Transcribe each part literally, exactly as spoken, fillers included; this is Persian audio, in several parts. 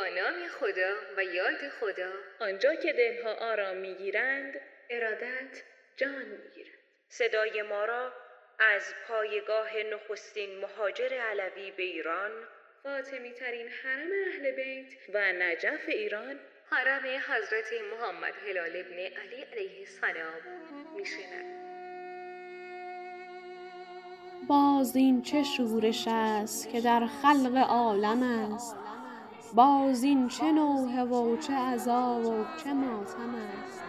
نام خدا و یاد خدا، آنجا که دلها آرام میگیرند، ارادت جان میگیرند. صدای ما را از پایگاه نخستین مهاجر علوی به ایران، فاطمی ترین حرم اهل بیت و نجف ایران، حرم حضرت محمد هلال ابن علی علیه السلام میشنوید. باز این چه شورش است که در خلق عالم است، باز این چه نوحه و چه عزا و چه ماتم است.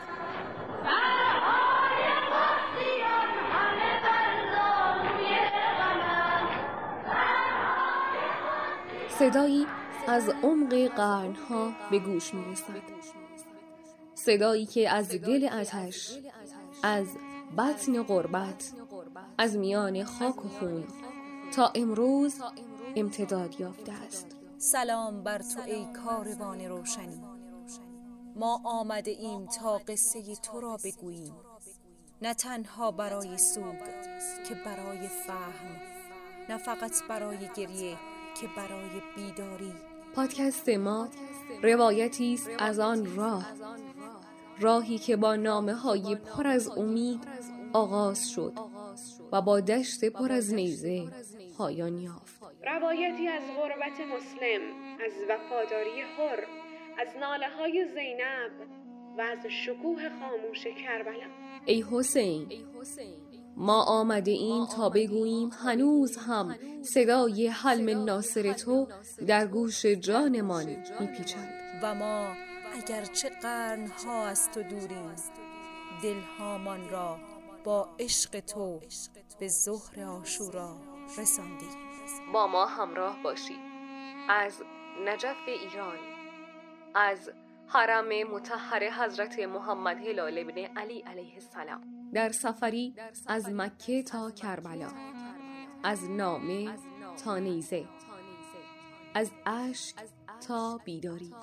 صدایی از عمق قرنها به گوش می رسد. صدایی که از دل آتش، از بطن غربت، از میان خاک و خون تا امروز امتداد یافته است. سلام بر تو ای کاروان روشنی، ما آمده ایم تا قصه تو را بگوییم، نه تنها برای سوگ که برای فهم، نه فقط برای گریه که برای بیداری. پادکست ما روایتی است از آن راه، راهی که با نامه‌های پر از امید آغاز شد و با دشت پر از نیزه پایان یافت. روایتی از غربت مسلم، از وفاداری حر، از ناله‌های زینب و از شکوه خاموش کربلا. ای حسین، ما آمده ایم تا بگوییم هنوز هم صدای حلم ناصر تو در گوش جانمان میپیچند و ما اگرچه قرنها از تو دوریم، دلهامان را با عشق تو به ظهر عاشورا رساندیم. با ما همراه باشید از نجف ایران، از حرم مطهر حضرت محمد هلال ابن علی علیه السلام، در سفری از مکه تا کربلا، از نامه تا نیزه، از اشک تا بیداری.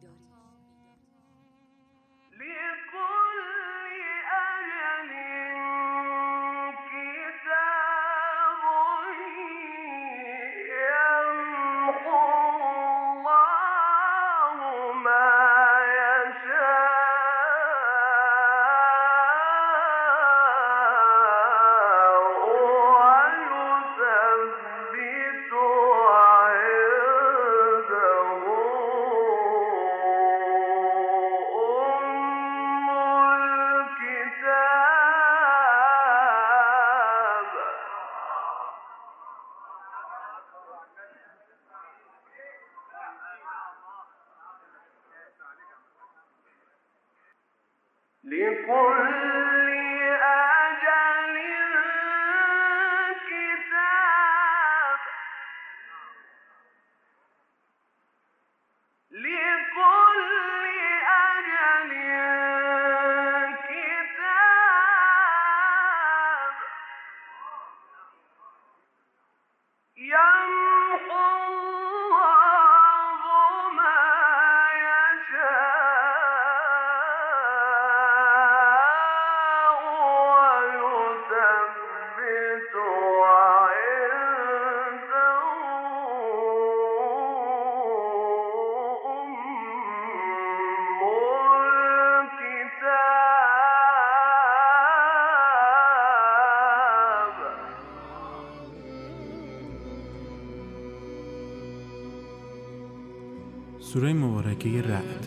سوره مبارکه رعد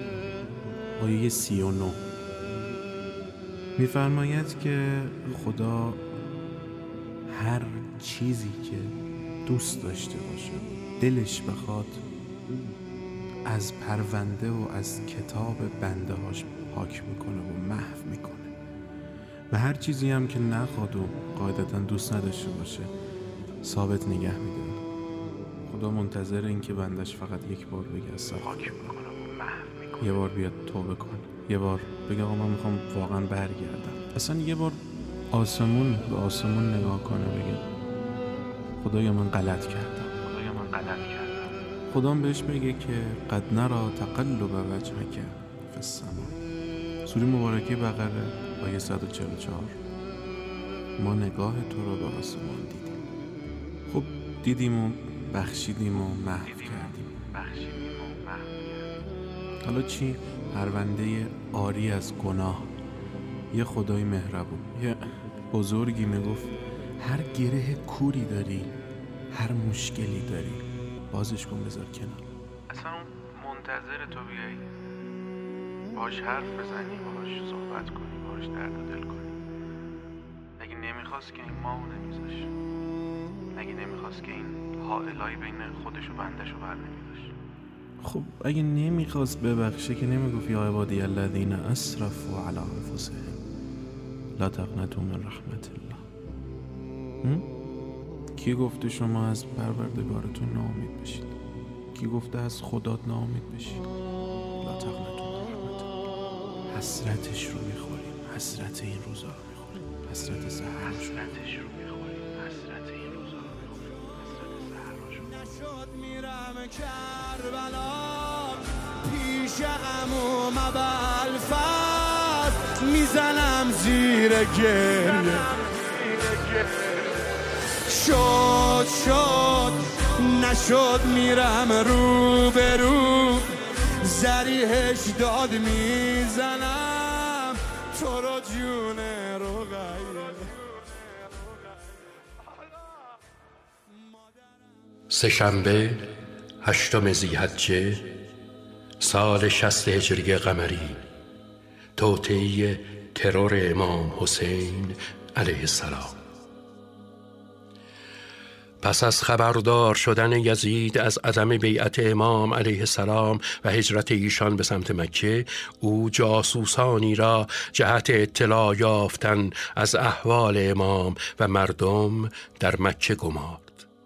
آیه سی و نه می‌فرماید که خدا هر چیزی که دوست داشته باشه، دلش بخواد، از پرونده و از کتاب بنده هاش پاک میکنه و محو میکنه و هر چیزی هم که نخواد و قاعدتا دوست نداشته باشه ثابت نگه میداره. خدا منتظر این که بندش فقط یک بار بگه استغفر، یه بار بیاد توبه کنه، یه بار بگه آقا من میخوام واقعا برگردم، اصلا یه بار آسمون به آسمون نگاه کنه بگه خدایا من غلط کردم، خدایا من غلط کردم. خدا بهش بگه که قد نرا تقلب وجهک فی السماء. سوره مبارکه بقره آیه صد و چهل و چهار. ما نگاه تو رو به آسمان دیدیم. خب دیدیم و بخشیدیم و محو کردیم. محویت. حالا چی؟ پرونده آری از گناه. یه خدای مهربون، یه بزرگی میگفت هر گره کوری داری، هر مشکلی داری، بازش کن بذار کنار. اصلا اون منتظر تو بیایی باش حرف بزنی، باش صحبت کنی، باش درد و دل کنی. اگه نمیخواست که این ماهو نمیذاش، اگه نمیخواست که این حائلای بین خودش و بندش رو بر نمیداشت. خب اگه نمیخواست ببخشه که نمیگفت یا عبادی الذین اسرفوا علی انفسهم لا تقنطوا من رحمت الله. کی گفته شما از پروردگارتون ناامید بشید؟ کی گفته از خدات ناامید بشید؟ لا تقنطوا من رحمت الله. حسرتش رو میخوریم، حسرت این روزا رو میخوریم، حسرت سحر حسرتش رو میخوریم، حسرت این روزا رو میخوریم، حسرت سحر رو نشد. میرم کربلا پیش عمو ابوالفضل، میزنم زیر گریه. شد شد نشد میرم رو به رو، زریحش داد میزنم تو رو جون رو غیر. سه شنبه هشتم ذی‌حجه سال شصت هجری قمری، توطئه ترور امام حسین علیه السلام. پس از خبردار شدن یزید از عدم بیعت امام علیه السلام و هجرت ایشان به سمت مکه، او جاسوسانی را جهت اطلاع یافتن از احوال امام و مردم در مکه گمارد.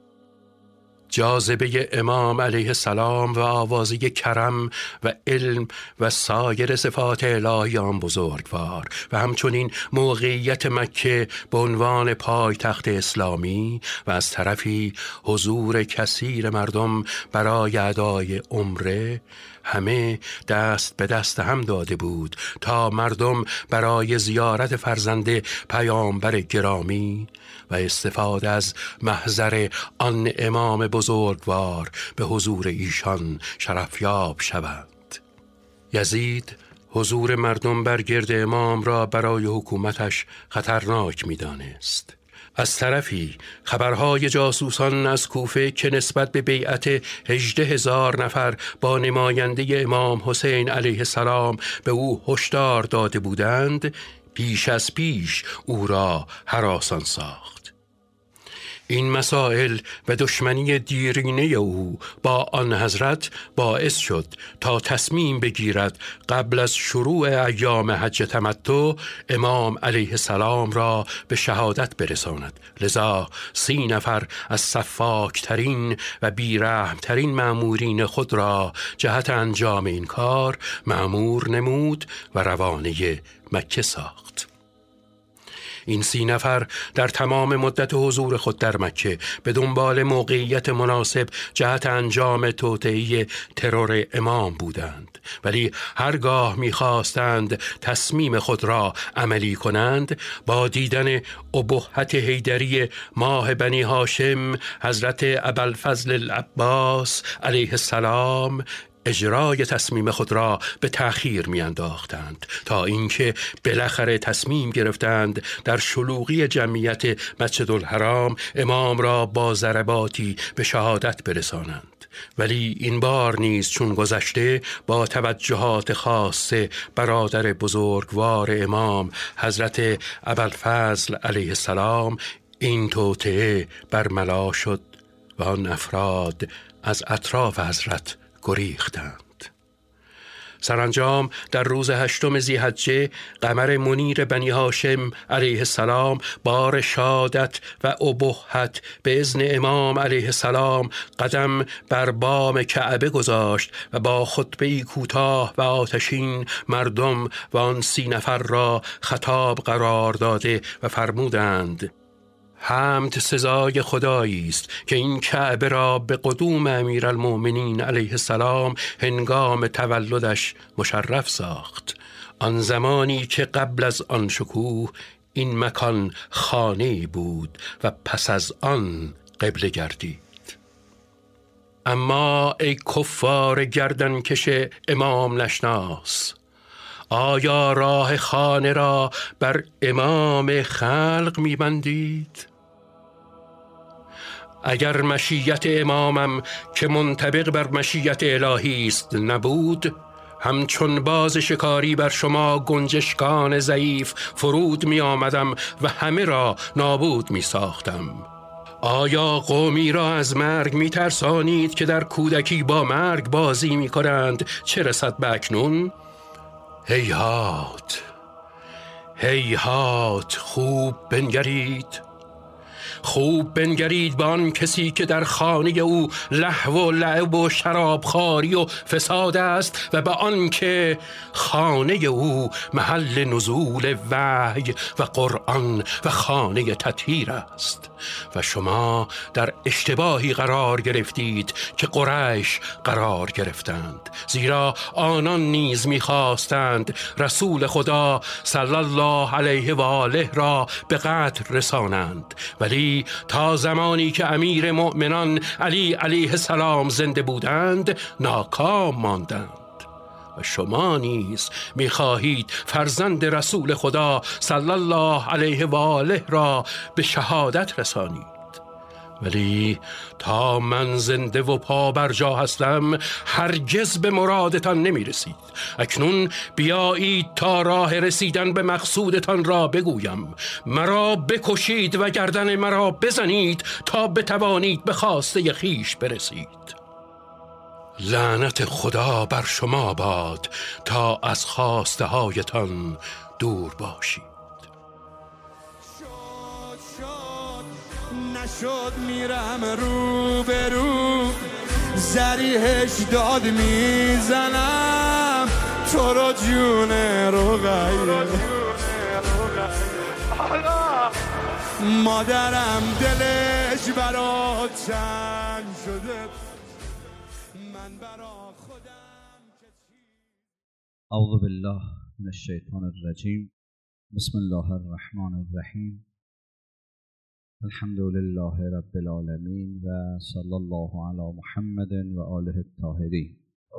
جاذبه امام علیه السلام و آوازه کرم و علم و سایر صفات الهی آن بزرگوار و همچنین موقعیت مکه به عنوان پایتخت اسلامی و از طرفی حضور کثیر مردم برای ادای عمره، همه دست به دست هم داده بود تا مردم برای زیارت فرزند پیامبر گرامی و استفاده از محضر آن امام بزرگوار به حضور ایشان شرفیاب شوند. یزید حضور مردم بر گرد امام را برای حکومتش خطرناک می دانست. از طرفی خبرهای جاسوسان از کوفه که نسبت به بیعت هجده هزار نفر با نماینده امام حسین علیه السلام به او هشدار داده بودند، پیش از پیش او را هراسان ساخت. این مسائل و دشمنی دیرینه او با آن حضرت باعث شد تا تصمیم بگیرد قبل از شروع ایام حج تمتع امام علیه السلام را به شهادت برساند. لذا سی نفر از سفاکترین و بیرحمترین مأمورین خود را جهت انجام این کار مأمور نمود و روانه مکه ساخت. این سی نفر در تمام مدت حضور خود در مکه به دنبال موقعیت مناسب جهت انجام توطئه ترور امام بودند، ولی هرگاه می‌خواستند تصمیم خود را عملی کنند، با دیدن ابهت حیدری ماه بنی هاشم حضرت ابوالفضل العباس علیه السلام اجرای تصمیم خود را به تأخیر می انداختند تا اینکه بالاخره تصمیم گرفتند در شلوغی جمعیت مسجد الحرام امام را با ضرباتی به شهادت برسانند. ولی این بار نیز چون گذشته با توجهات خاصه برادر بزرگوار امام حضرت ابوالفضل علیه السلام این توطئه برملا شد و آن افراد از اطراف حضرت گریختند. سرانجام در روز هشتم ذی‌حجه قمر منیر بنی هاشم علیه السلام بار شادت و ابهت به اذن امام علیه السلام قدم بر بام کعبه گذاشت و با خطبه‌ای کوتاه و آتشین مردم و آن سی نفر را خطاب قرار داده و فرمودند: حمد سزای خدایی است که این کعبه را به قدوم امیرالمؤمنین علیه السلام هنگام تولدش مشرف ساخت، آن زمانی که قبل از آن شکوه این مکان خانه‌ای بود و پس از آن قبله گردید. اما ای کفار گردنکش امام نشناس، آیا راه خانه را بر امام خلق می‌بندید؟ اگر مشیت امامم که منطبق بر مشیت الهی است نبود، همچون باز شکاری بر شما گنجشکان ضعیف فرود می آمدم و همه را نابود می ساختم. آیا قومی را از مرگ می ترسانید که در کودکی با مرگ بازی می کنند، چه رسد به اکنون؟ هیهات هیهات، خوب بنگرید، خوب بنگرید به آن کسی که در خانه او لهو و لعب و شرابخواری و فساد است و به آن که خانه او محل نزول وحی و قرآن و خانه تطهیر است و شما در اشتباهی قرار گرفتید که قریش قرار گرفتند، زیرا آنان نیز می‌خواستند رسول خدا صلی الله علیه و آله را به قتل رسانند، ولی تا زمانی که امیر مؤمنان علی علیه السلام زنده بودند ناکام ماندند. و شما نیز می‌خواهید فرزند رسول خدا صلی الله علیه و آله را به شهادت رسانید، ولی تا من زنده و پا بر جا هستم هرگز به مرادتان نمی رسید. اکنون بیایید تا راه رسیدن به مقصودتان را بگویم. مرا بکشید و گردن مرا بزنید تا بتوانید به خواسته خیش برسید. لعنت خدا بر شما باد تا از خواسته هایتان دور باشید. نشد میرم رو به رو، زریحش داد میزنم، تو رو جون رو غیر مادرم دلش برا چنگ شده، من برا خودم. اعوذ بالله من الشیطان الرجیم. بسم الله الرحمن الرحیم. الحمد لله رب العالمین و صلی الله علی محمد و آله الطاهرین.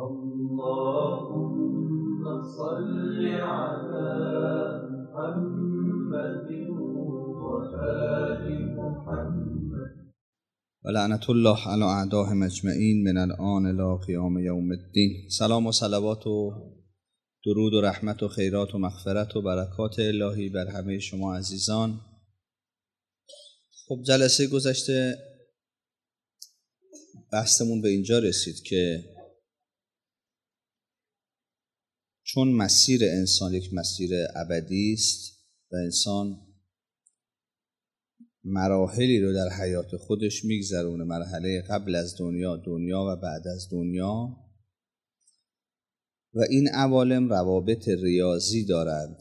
اللهم صل علی محمد و آل محمد و لعنت الله علی اعدائهم اجمعین من الآن الی قیام یوم الدین. سلام و صلوات و درود و رحمت و خیرات و مغفرت و برکات الهی بر همه شما عزیزان. خب جلسه گذشته بحثمون به اینجا رسید که چون مسیر انسان یک مسیر ابدی است و انسان مراحلی رو در حیات خودش میگذرونه، مرحله قبل از دنیا، دنیا و بعد از دنیا، و این عوالم روابط ریاضی دارند.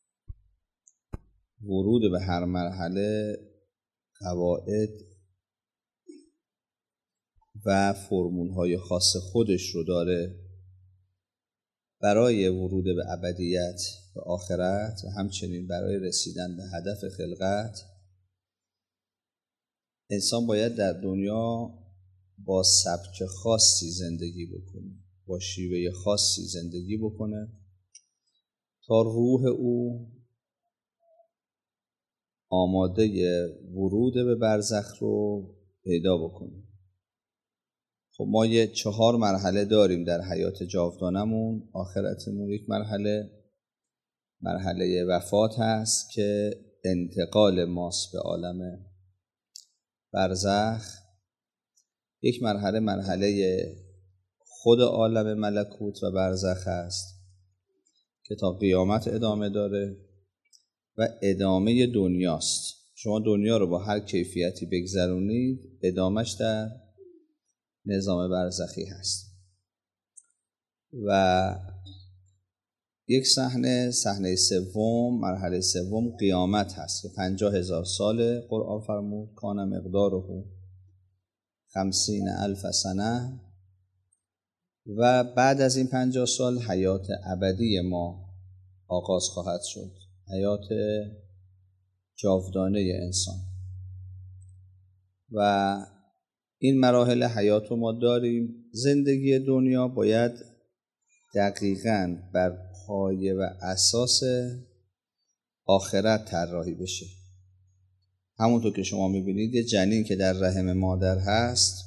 ورود به هر مرحله قواعد و فرمول‌های خاص خودش رو داره برای ورود به ابدیت و آخرت و همچنین برای رسیدن به هدف خلقت. انسان باید در دنیا با سبک خاصی زندگی بکنه، با شیوه خاصی زندگی بکنه تا روح او آماده ورود به برزخ رو پیدا بکنیم. خب ما یه چهار مرحله داریم در حیات جاودانمون. آخرتمون یک مرحله مرحله وفات هست که انتقال ماست به عالم برزخ. یک مرحله مرحله خود عالم ملکوت و برزخ هست که تا قیامت ادامه داره و ادامه دنیاست. شما دنیا رو با هر کیفیتی بگذرونید ادامهش در نظام برزخی هست. و یک صحنه صحنه سوم، مرحله سوم قیامت هست که پنجاه هزار سال قرآن فرمود کان مقداره خمسین الف سنه، و بعد از این پنجاه سال حیات ابدی ما آغاز خواهد شد، حیات جاودانه انسان. و این مراحل حیات رو ما داریم. زندگی دنیا باید دقیقاً بر پایه و اساس آخرت طراحی بشه. همونطور که شما میبینید یه جنین که در رحم مادر هست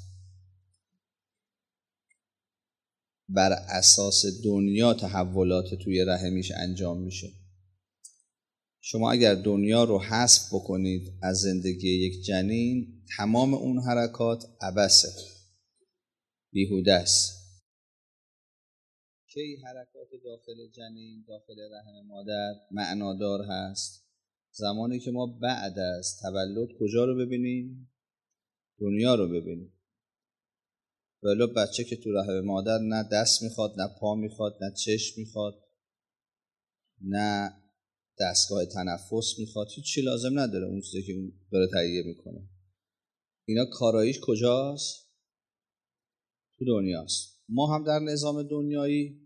بر اساس دنیا تحولات توی رحمیش انجام میشه. شما اگر دنیا رو حذف بکنید از زندگی یک جنین، تمام اون حرکات عبثه، بیهوده است. کی حرکات داخل جنین، داخل رحم مادر معنادار هست؟ زمانی که ما بعد از تولد کجا رو ببینیم؟ دنیا رو ببینیم. ولی بچه که تو رحم مادر نه دست میخواد، نه پا میخواد، نه چشم میخواد، نه دستگاه تنفس میخواد، هیچ چی لازم نداره اون چیزی که اون داره تهیه میکنه. اینا کاراییش کجاست؟ تو دنیاست. ما هم در نظام دنیایی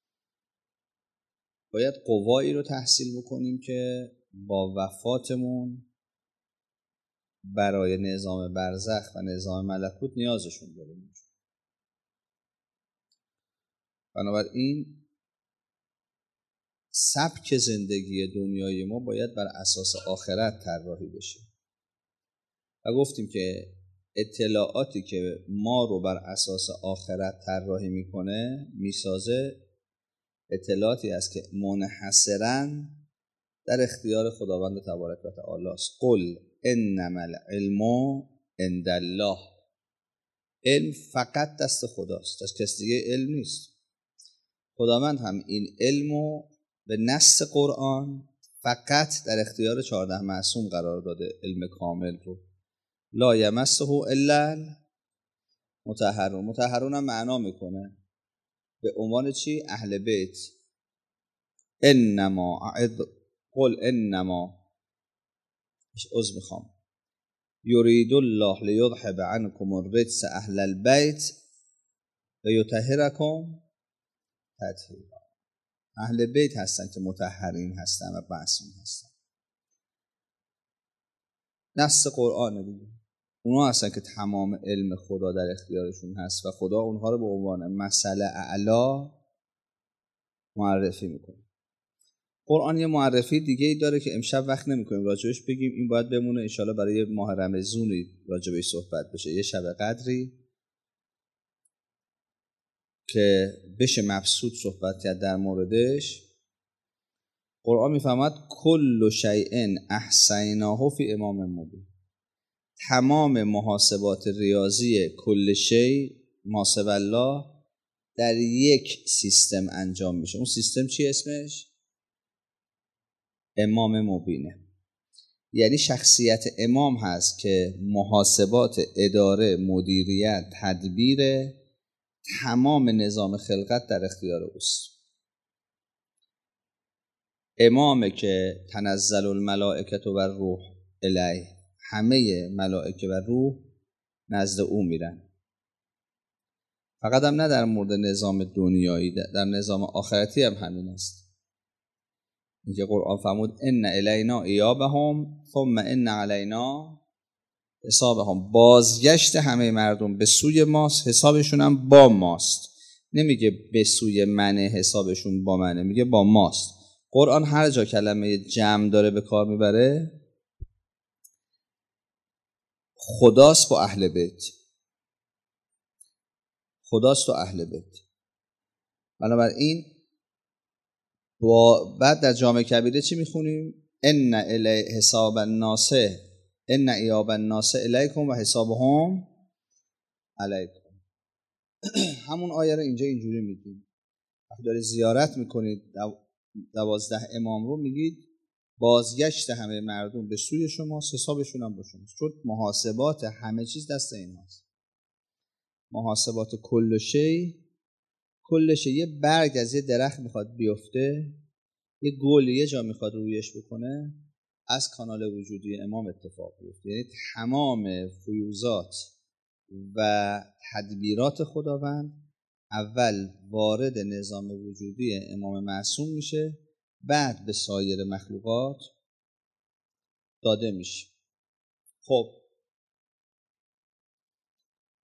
باید قوایی رو تحصیل بکنیم که با وفاتمون برای نظام برزخ و نظام ملکوت نیازشون داریم. بنابراین سبک زندگی دنیای ما باید بر اساس آخرت طراحی بشه. و گفتیم که اطلاعاتی که ما رو بر اساس آخرت طراحی میکنه، میسازه، اطلاعاتی است که منحصراً در اختیار خداوند تبارک و تعالی است. قل انما العلم عند الله. علم فقط دست خداست، دست کسی دیگه علم نیست. خداوند هم این علمو به نص قرآن فقط در اختیار چهارده معصوم قرار داده، علم کامل رو. لا یمسه الا المطهرون. مطهرون هم معنا میکنه به عنوان چی؟ اهل بیت. انما اعد قل انما عذر میخوام یرید الله لیذهب عنکم الرجس اهل البیت و یطهرکم تطهیرا. اهل بیت هستن که مطهرین هستن و معصوم هستن. نص قرآن دیگه. اونا هستن که تمام علم خدا در اختیارشون هست و خدا اونها رو به عنوان مسئله اعلا معرفی میکنه. قرآن یه معرفی دیگه ای داره که امشب وقت نمیکنیم راجبش بگیم. این باید بمونه انشالله برای ماه رمضونی راجبش صحبت بشه، یه شب قدری که بشه مبسوط صحبت کرد در موردش. قرآن میفهمد کل شیء احصیناه فی امام مبین. تمام محاسبات ریاضی کل شیء محاسب الله در یک سیستم انجام میشه. اون سیستم چی اسمش؟ امام مبینه. یعنی شخصیت امام هست که محاسبات اداره، مدیریت، تدبیر تمام نظام خلقت در اختیار اوست. امامه که تنزل الملائکه و روح الیه، همه ملائکه و روح نزد او میرن. فقط هم نه در مورد نظام دنیایی، در نظام آخرتی هم همین است. اینکه قرآن فرمود ان الینا ایابهم ثم ان علینا حسابهم. بازگشت همه مردم به سوی ماست، حسابشون هم با ماست. نمیگه به سوی منه حسابشون با منه، میگه با ماست. قرآن هر جا کلمه جمع داره به کار میبره خداست با اهل بیت، خداست و اهل بیت. بنابراین با بعد در جامع کبیره چی میخونیم؟ ان الی حساب الناس ان ایاب الناس الیکم و حسابهم علیکم. همون آیه رو اینجا اینجوری میگیم. وقتی داری زیارت میکنید دوازده امام رو، میگید بازگشت همه مردم به سوی شماست، حسابشون هم با شماست. چون محاسبات همه چیز دست ایناست. محاسبات کل شی، کل شی. یه برگ از یه درخت میخواد بیفته، یه گل یه جا میخواد رویش بکنه، از کانال وجودی امام اتفاق بیفته. یعنی تمام فیوزات و تدبیرات خداوند اول وارد نظام وجودی امام معصوم میشه، بعد به سایر مخلوقات داده میشه. خب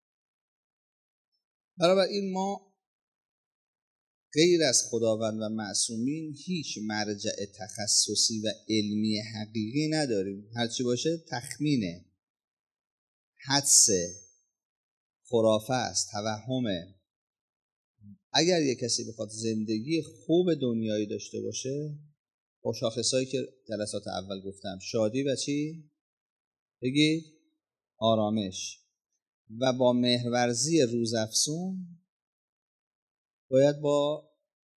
بنابراین ما غیر از خداوند و معصومین هیچ مرجع تخصصی و علمی حقیقی نداریم. هرچی باشه تخمینه، حدس، خرافه است، توهمه. اگر یک کسی بخواد زندگی خوب دنیایی داشته باشه با شاخصایی که جلسات اول گفتم، شادی و چی؟ بگید آرامش و با مهرورزی روزافزون، باید با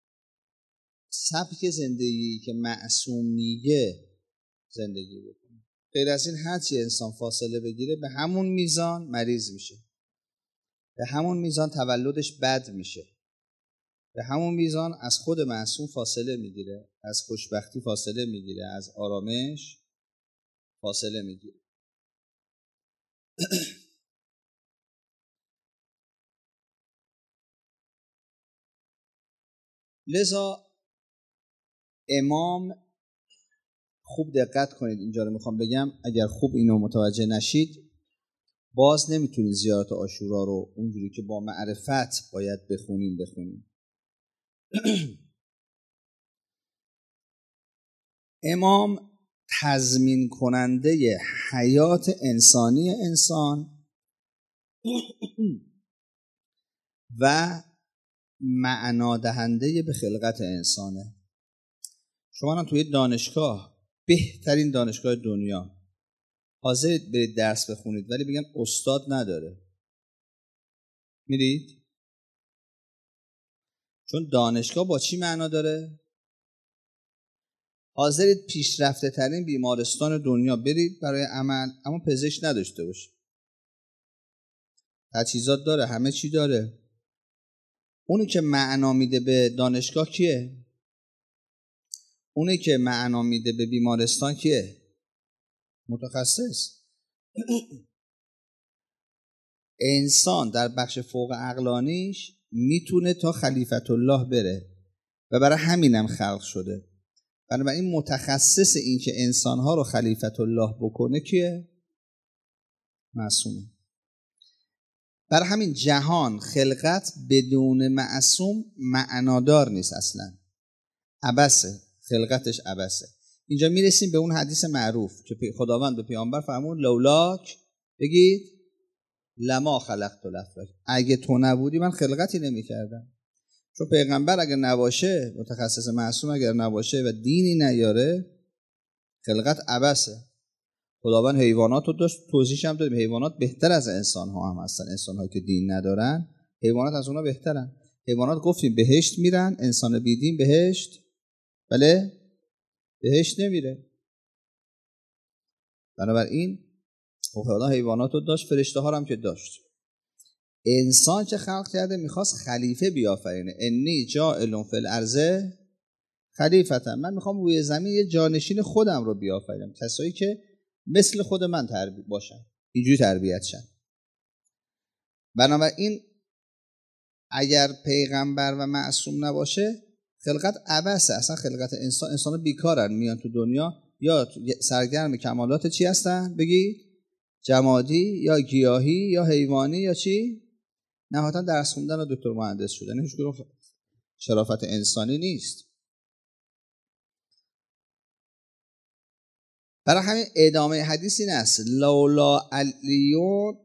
سبک زندگی که معصوم میگه زندگی بکنه. غیر از این هرچی انسان فاصله بگیره به همون میزان مریض میشه، به همون میزان تولدش بد میشه، به همون میزان از خود معصوم فاصله میگیره، از خوشبختی فاصله میگیره، از آرامش فاصله میگیره. لذا امام، خوب دقت کنید اینجا رو میخوام بگم، اگر خوب اینو متوجه نشید باز نمیتونید زیارت عاشورا رو اونجوری که با معرفت باید بخونیم بخونیم. امام تضمین کننده حیات انسانی انسان و معنا دهنده به خلقت انسانه. شما هم توی دانشگاه، بهترین دانشگاه دنیا، حاضرید برید درس بخونید ولی بگن استاد نداره، میرید؟ چون دانشگاه با چی معنا داره؟ حاضرید پیشرفته ترین بیمارستان دنیا برید برای عمل، اما پزشک نداشته باشه. تجهیزات داره، همه چی داره. اونی که معنا میده به دانشگاه کیه؟ اونی که معنا میده به بیمارستان کیه؟ متخصص. انسان در بخش فوق عقلانیش میتونه تا خلیفت الله بره و برای همینم خلق شده. بنابراین متخصص این که انسانها رو خلیفت الله بکنه کیه؟ معصومه. برای همین جهان، خلقت بدون معصوم معنادار نیست اصلا، عبثه، خلقتش عبثه. اینجا میرسیم به اون حدیث معروف که خداوند به پیامبر فرمود لولاک، بگید لما خلقت الافلاک، اگه تو نبودی من خلقتی نمی کردم. چون پیغمبر اگر نباشه، متخصص معصوم اگر نباشه و دینی نیاره، خلقت عبثه. خداوند حیوانات رو داشت، توضیحش هم دادیم، حیوانات بهتر از انسان ها هم هستن. انسان ها که دین ندارن، حیوانات از اونا بهترن. حیوانات گفتیم بهشت میرن، انسان بی دین بهشت بله بهشت نمیره. بنابراین خدا حیوانات رو داشت، فرشته ها هم که داشت. انسان چه خلق کرده؟ میخواست خلیفه بیافرینه. انی جاعل فی الارض خلیفة، من میخوام روی زمین یه جانشین خودم رو بیافرینم، کسایی که مثل خود من تربیت باشن، اینجوری تربیت شن. بنابراین اگر پیغمبر و معصوم نباشه خلقت عبثه. اصلا خلقت انسان، انسان بیکارن، میان تو دنیا یا سرگرم کمالات چی هستن؟ بگی جمادی یا گیاهی یا حیوانی یا چی؟ نهایتا درس خوندن و دکتر مهندس شدن. هیچ کدوم شرافت انسانی نیست. برای همین ادامه حدیث این است لولا علیون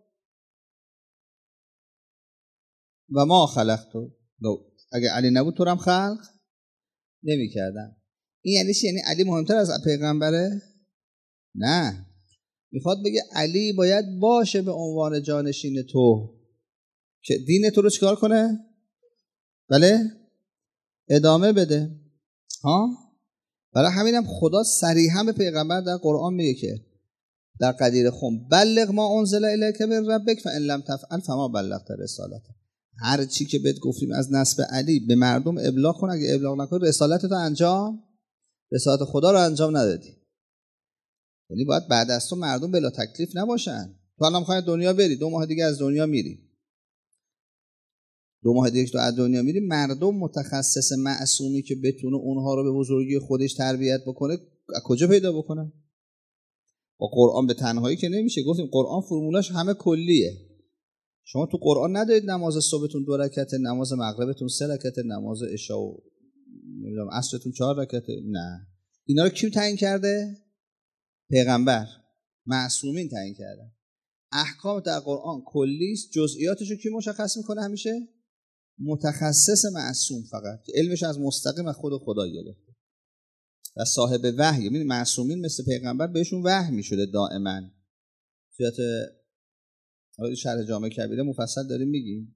و ما خلقتو، اگه علی نبود تو رو هم خلق نمی کردم. این یعنی چی؟ یعنی علی مهمتر از پیغمبره؟ نه، میخواد بگه علی باید باشه به عنوان جانشین تو که دین تو رو چیکار کنه؟ بله؟ ادامه بده. ها؟ برای همینم خدا صریحا به پیغمبر در قرآن میگه که در قدیر خم بلغ ما انزل الیک من ربک فان لم تفعل فما بلغت رسالته. هر چی که بهت گفتیم از نسب علی به مردم ابلاغ کن، اگه ابلاغ نکنی رسالت تو انجام، رسالت خدا رو انجام ندادی. یعنی باید بعد از تو مردم بلا تکلیف نباشن. تو الان می‌خوای دنیا بری، دو ماه دیگه از دنیا میری. دو ماه دیگه تو از دنیا میری، مردم متخصص معصومی که بتونه اونها رو به بزرگی خودش تربیت بکنه از کجا پیدا بکنن؟ با قرآن به تنهایی که نمیشه. گفتیم قرآن فرمولاش همه کلیه. شما تو قرآن ندارید نماز صبحتون دو رکعته، نماز مغربتون سه رکعته، نماز عشا و نمیدونم عصرتون چهار رکعته. نه، اینا رو کی تعیین کرده؟ پیغمبر، معصومین تعیین کردن. احکام در قرآن کلی است، جزئیاتش رو کی مشخص میکنه؟ همیشه متخصص معصوم، فقط که علمش از مستقیم از خود خدا گرفته و صاحب وحی. یعنی معصومین مثل پیغمبر بهشون وحی میشده دائما. تویات شرح جامع کبیره مفصل داریم میگیم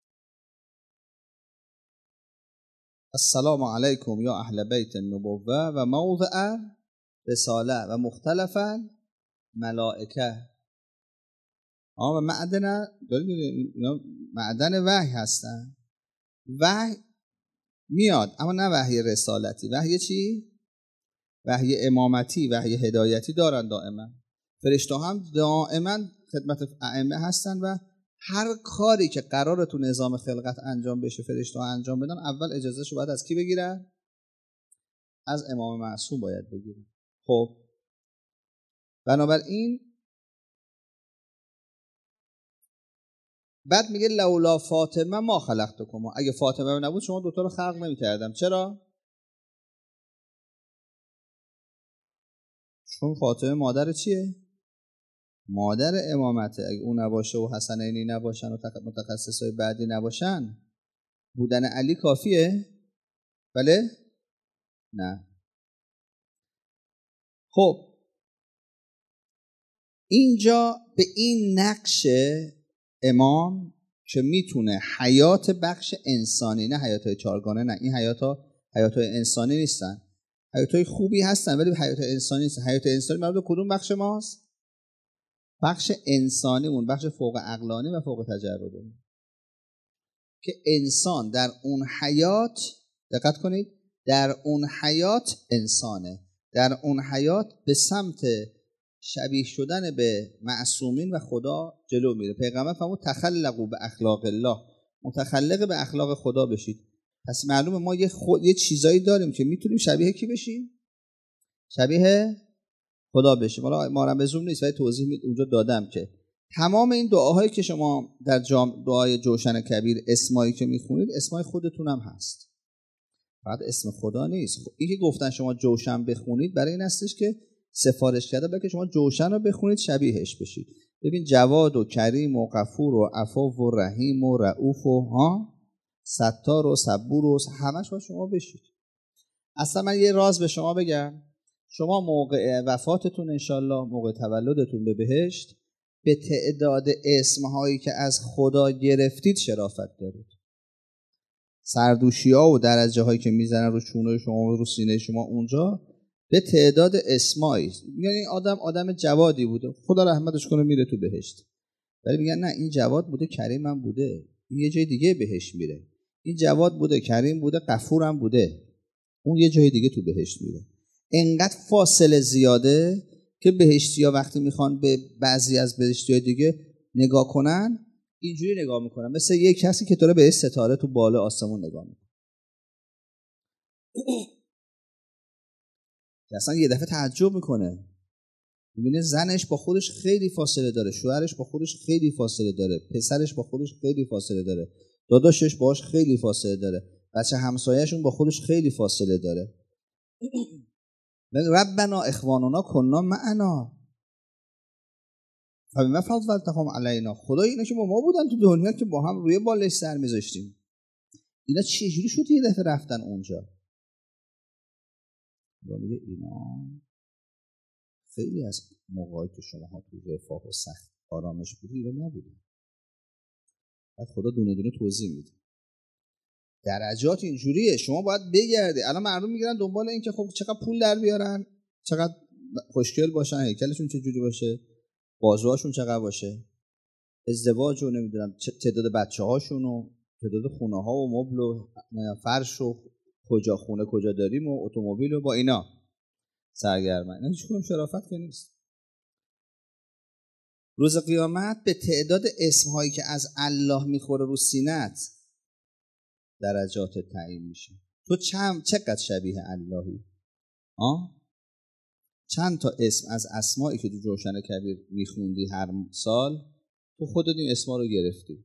السلام علیکم یا اهل بیت النبوه و موضع رساله و مختلف ملائکه. آه و معدن معدن وحی هستن. وحی میاد اما نه وحی رسالتی. وحی چی؟ وحی امامتی، وحی هدایتی دارن دائما. فرشته هم دائما خدمت ائمه هستن و هر کاری که قراره تو نظام خلقت انجام بشه فرشته ها انجام بدن، اول اجازه شو باید از کی بگیرن؟ از امام معصوم باید بگیرن. خب بنابراین بعد میگه لولا فاطمه ما خلقتکم، اگه فاطمه نبود شما دوتا رو خلق نمی‌کردم. چرا؟ چون فاطمه مادر چیه؟ مادر امامته. اگه اون نباشه و حسنینی نباشن و متخصصای بعدی نباشن، بودن علی کافیه؟ بله؟ نه. خب اینجا به این نقش امام که میتونه حیات بخش انسانی، نه حیاتهای چارگانه، نه این حیاتها حیاتهای انسانی نیستن، حیاتهای خوبی هستن ولی حیات انسانی نیستن. حیات انسانی مربوط به کدوم بخش ماست؟ بخش انسانیمون، بخش فوق عقلانی و فوق تجربی، که انسان در اون حیات، دقت کنید، در اون حیات انسانه، در اون حیات به سمت شبیه شدن به معصومین و خدا جلو میره. پیغمبر فرمود تخلقوا به اخلاق الله، متخلق به اخلاق خدا بشید. پس معلومه ما یه خود یه چیزایی داریم که میتونیم شبیه کی بشیم؟ شبیه خدا بشیم. حالا ما هم به زوم نیست ولی توضیح اونجا دادم که تمام این دعاهایی که شما در جام دعای جوشن کبیر اسمایی که میخونید اسمای خودتون هم هست، فقط اسم خدا نیست. خب این که گفتن شما جوشن بخونید برای این هستش که سفارش کرده بلکه شما جوشن رو بخونید شبیهش بشید. ببین جواد و کریم و غفور و عفو و رحیم و رؤوف و ها ستار و صبور و همش با شما بشید. اصلا من یه راز به شما بگم، شما موقع وفاتتون انشالله، موقع تولدتون به بهشت، به تعداد اسمهایی که از خدا گرفتید شرافت دارید. سردوشی ها و درجه هایی که میزنن رو چونه شما و رو سینه شما اونجا به تعداد اسمایی. میگن این آدم آدم جوادی بوده، خدا رحمتش کنه میره تو بهشت. ولی میگن نه این جواد بوده، کریم هم بوده، این یه جای دیگه بهشت میره. این جواد بوده، کریم بوده، غفور هم بوده، اون یه جای دیگه تو بهشت میره. انقدر فاصله زیاده که بهشتی‌ها وقتی میخوان به بعضی از بهشتی‌های دیگه نگاه کنن اینجوری نگاه میکنن، مثل یک کسی که داره به ستاره تو بالا آسمون نگاه میکنه. اصلا یه دفعه تعجب میکنه، میبینه زنش با خودش خیلی فاصله داره، شوهرش با خودش خیلی فاصله داره، پسرش با خودش خیلی فاصله داره، داداشش باهاش خیلی فاصله داره، بچه همسایه‌شون با خودش خیلی فاصله داره. ربنا اخواننا کنا معنا فبما فضلتهم علینا. خدا اینا که با ما بودن تو دنیا که با هم روی بالش سر میذاشتیم، اینا چجوری شد یه دفعه رفتن اونجا؟ خدا میگه اینا خیلی از موقعی که شما تو رفاه و سخت آرامش بودی اینا نبودن. بعد خدا دونه دونه توضیح میده. درجات اینجوریه، شما باید بگردی. الان مردم میگیرن دنبال این که خب چقدر پول در بیارن، چقدر خوشگل باشن، هیکلشون چجوری باشه، بازوهاشون چقدر باشه، ازدواج و نمیدونم تعداد بچه‌هاشون و تعداد خونه‌ها و مبل و فرش و کجا خونه کجا داریم و اتومبیل و با اینا سرگرمن. اینا هیچ کدوم شرافت که نیست. روز قیامت به تعداد اسم‌هایی که از الله میخوره رو سینت درجات تعیین میشه. تو چند چقدر شبیه اللهی؟ آه؟ چند تا اسم از اسمایی که تو جوشن کبیر میخوندی هر سال تو خودت این اسما رو گرفتی.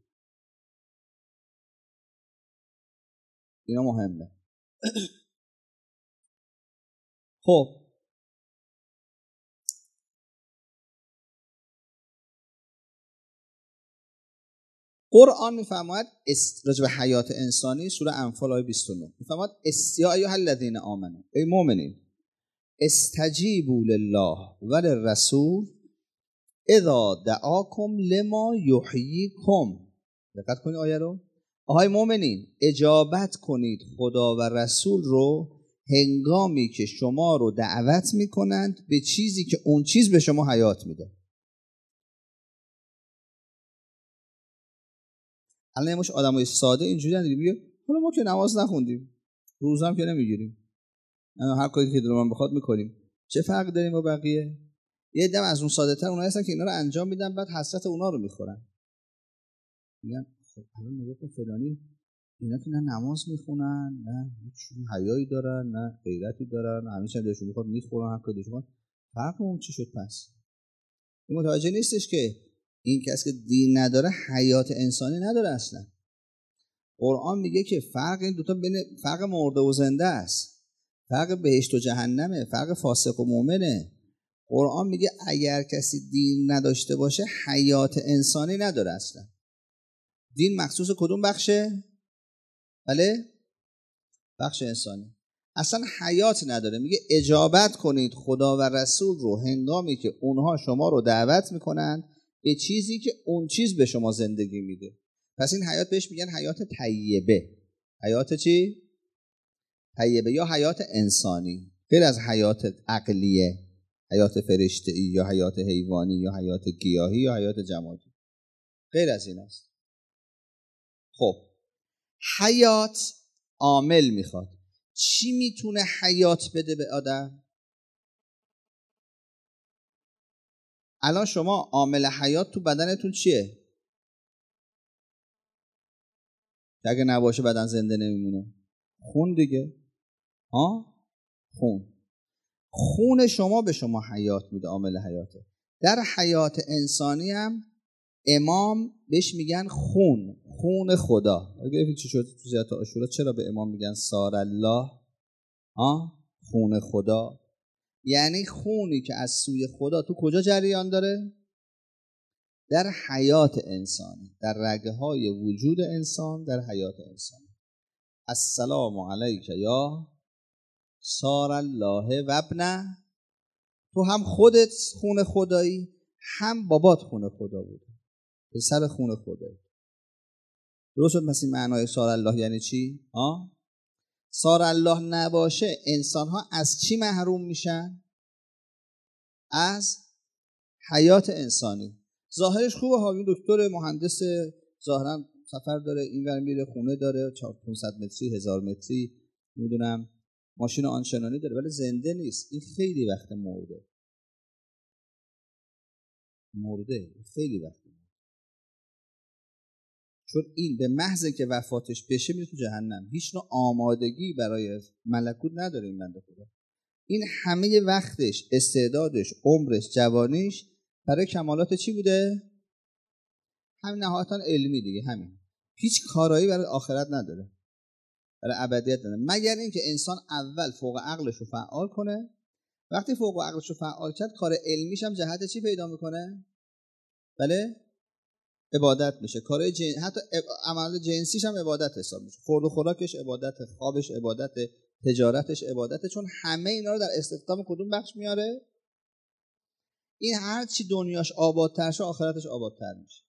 اینا مهمه. خب قرآن میفرماید راجع به حیات انسانی، سوره انفال آیه بیست و نه میفرماید یا ایها الذین آمنوا، ای مؤمنین، استجیبوا لله و للرسول اذا دعاکم لما یحییکم. دقت کنید آیه رو. آهای مؤمنین، اجابت کنید خدا و رسول رو هنگامی که شما رو دعوت میکنند به چیزی که اون چیز به شما حیات میده. الان مش آدمای ساده اینجوری هستن میگه حالا ما که نماز نخوندیم، روزه هم که نمیگیریم، هر کاری که دلمون بخواد میکنیم، چه فرق داریم با بقیه؟ یه دم از اون ساده تر اونایی هستن که اینا رو انجام میدن بعد حسرت اونا رو میخورن. میگن خب الان نگاه کن فلانی، اینا که نه نماز میخونن، نه هیچ حیایی دارن، نه غیرتی دارن، همیشه دلشون میخواد میخورن، هر کاری دلشون. فرق اون چی شد پس؟ این متوجه نیستش که این کسی که دین نداره حیات انسانی نداره اصلا. قرآن میگه که فرق این دوتا بین فرق مرده و زنده است، فرق بهشت و جهنمه، فرق فاسق و مؤمنه. قرآن میگه اگر کسی دین نداشته باشه حیات انسانی نداره اصلا. دین مخصوص کدوم بخشه؟ بله؟ بخش انسانی. اصلا حیات نداره. میگه اجابت کنید خدا و رسول رو هنگامی که اونها شما رو دعوت میکنند به چیزی که اون چیز به شما زندگی میده. پس این حیات بهش میگن حیات طیبه. حیات چی؟ طیبه یا حیات انسانی، غیر از حیات عقلیه، حیات فرشته‌ای یا حیات حیوانی یا حیات گیاهی یا حیات جمادی، غیر از این است. خب حیات عامل میخواد. چی میتونه حیات بده به آدم؟ الان شما عامل حیات تو بدنتون چیه؟ اگه نباشه بدن زنده نمیمونه. خون دیگه. ها؟ خون. خون شما به شما حیات میده، عامل حیاته. در حیات انسانی هم امام بهش میگن خون، خون خدا. اگه چی شد تو زیارت عاشورا چرا به امام میگن سار الله؟ ها؟ خون خدا. یعنی خونی که از سوی خدا تو کجا جریان داره؟ در حیات انسانی، در رگه های وجود انسان، در حیات انسانی. السلام علیک یا سار الله و ابنه. تو هم خودت خون خدایی، هم بابات خون خدا بود، پسر خون خدایی. درست شد؟ مثل معنای سار الله یعنی چی؟ ها؟ سار الله نباشه انسان ها از چی محروم میشن؟ از حیات انسانی. ظاهرش خوبه ها، این دکتر مهندس ظاهرا سفر داره، اینور میره، خونه داره پانصد متری، هزار متری، میدونم ماشین آنچنانی داره، ولی زنده نیست. این خیلی وقت مرده مرده خیلی وقت مرده. چون این به محض که وفاتش بشه میره تو جهنم. هیچ نوع آمادگی برای ملکوت نداره این بنده خدا. این همه وقتش، استعدادش، عمرش، جوانیش برای کمالات چی بوده؟ همین نهایتاً علمی دیگه، همین. هیچ کارایی برای آخرت نداره، برای ابدیت نداره، مگر اینکه انسان اول فوق عقلش رو فعال کنه. وقتی فوق عقلش رو فعال کرد، کار علمیش هم جهت چی پیدا میکنه؟ بله؟ عبادت میشه. کارهای جن... حتی عمل جنسیش هم عبادت حساب میشه. خورد و خوراکش عبادت، خوابش عبادت، تجارتش عبادت، چون همه اینا رو در استخدام کدوم بخش میاره؟ این هر چی دنیاش آبادتر شه آخرتش آبادتر میشه.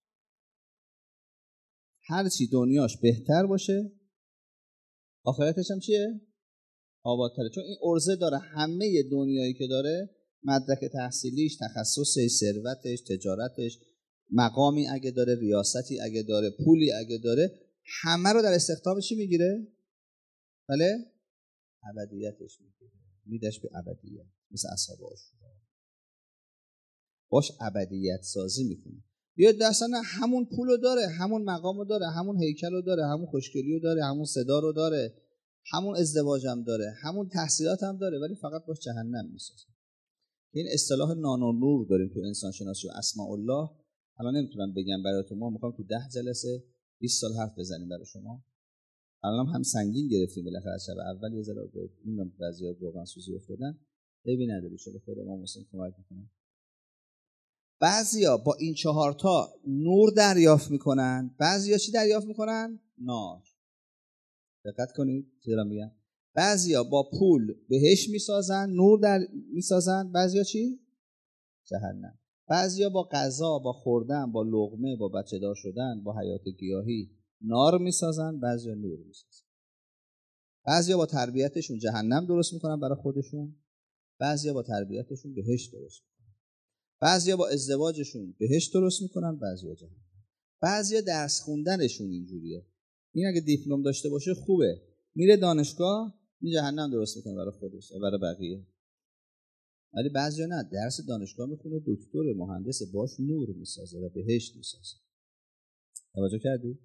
هر چی دنیاش بهتر باشه آخرتش هم چیه؟ آبادتره. چون این عرضه داره همه دنیایی که داره، مدرک تحصیلیش، تخصصش، ثروتش، تجارتش، مقامی اگه داره، ریاستی اگه داره، پولی اگه داره، همه رو در استخدام چی میگیره؟ بله؟ ابدیتش میگیره، میدش به ابدیت، مثل اصحاب عاشورا باش ابدیت سازی میکنه. یا اصلا همون پولو داره، همون مقامو داره، همون هیکلو داره، همون خوشگلیو داره، همون صدا رو داره، همون ازدواجم داره، همون تحصیلات هم داره، ولی فقط باش جهنم میسازه. این اصطلاح نان و نور داریم تو انسان شناسی و اسماء الله. الان نمیتونم بگم براتون، ما میخوام تو ده جلسه بیست سال حرف بزنیم برای شما. الان هم, هم سنگین گرفتیم بالاخره شب اول یه ذره میدونم بعضیا واقعا سوزی افتادن، عیبی نداره، شده خود امام حسین کمک میکنه. بعضیا با این چهار تا نور دریافت میکنن، بعضیا چی دریافت میکنن؟ نار. دقت کنید چی دارم میگم. بعضیا با پول بهشت میسازن، نور در میسازن، بعضیا چی؟ جهنم. بعضیا با غذا، با خوردن، با لقمه، با بچه دار شدن، با حیات گیاهی نار میسازن، بعضیا نور میسازن. بعضیا با تربیتشون جهنم درست میکنن برای خودشون، بعضیا با تربیتشون بهشت درست میکنن. بعضیا با ازدواجشون بهشت درست میکنن، بعضیا جهنم. بعضیا درس خوندنشون اینجوریه، این اگه دیپلم داشته باشه خوبه، میره دانشگاه می جهنم درست میکنه برای خودش و برای بقیه. ولی بعضیا نه، درس دانشگاه میخونه، دکتر مهندس، باش نور میسازه و بهشت میسازه. توجه کردی؟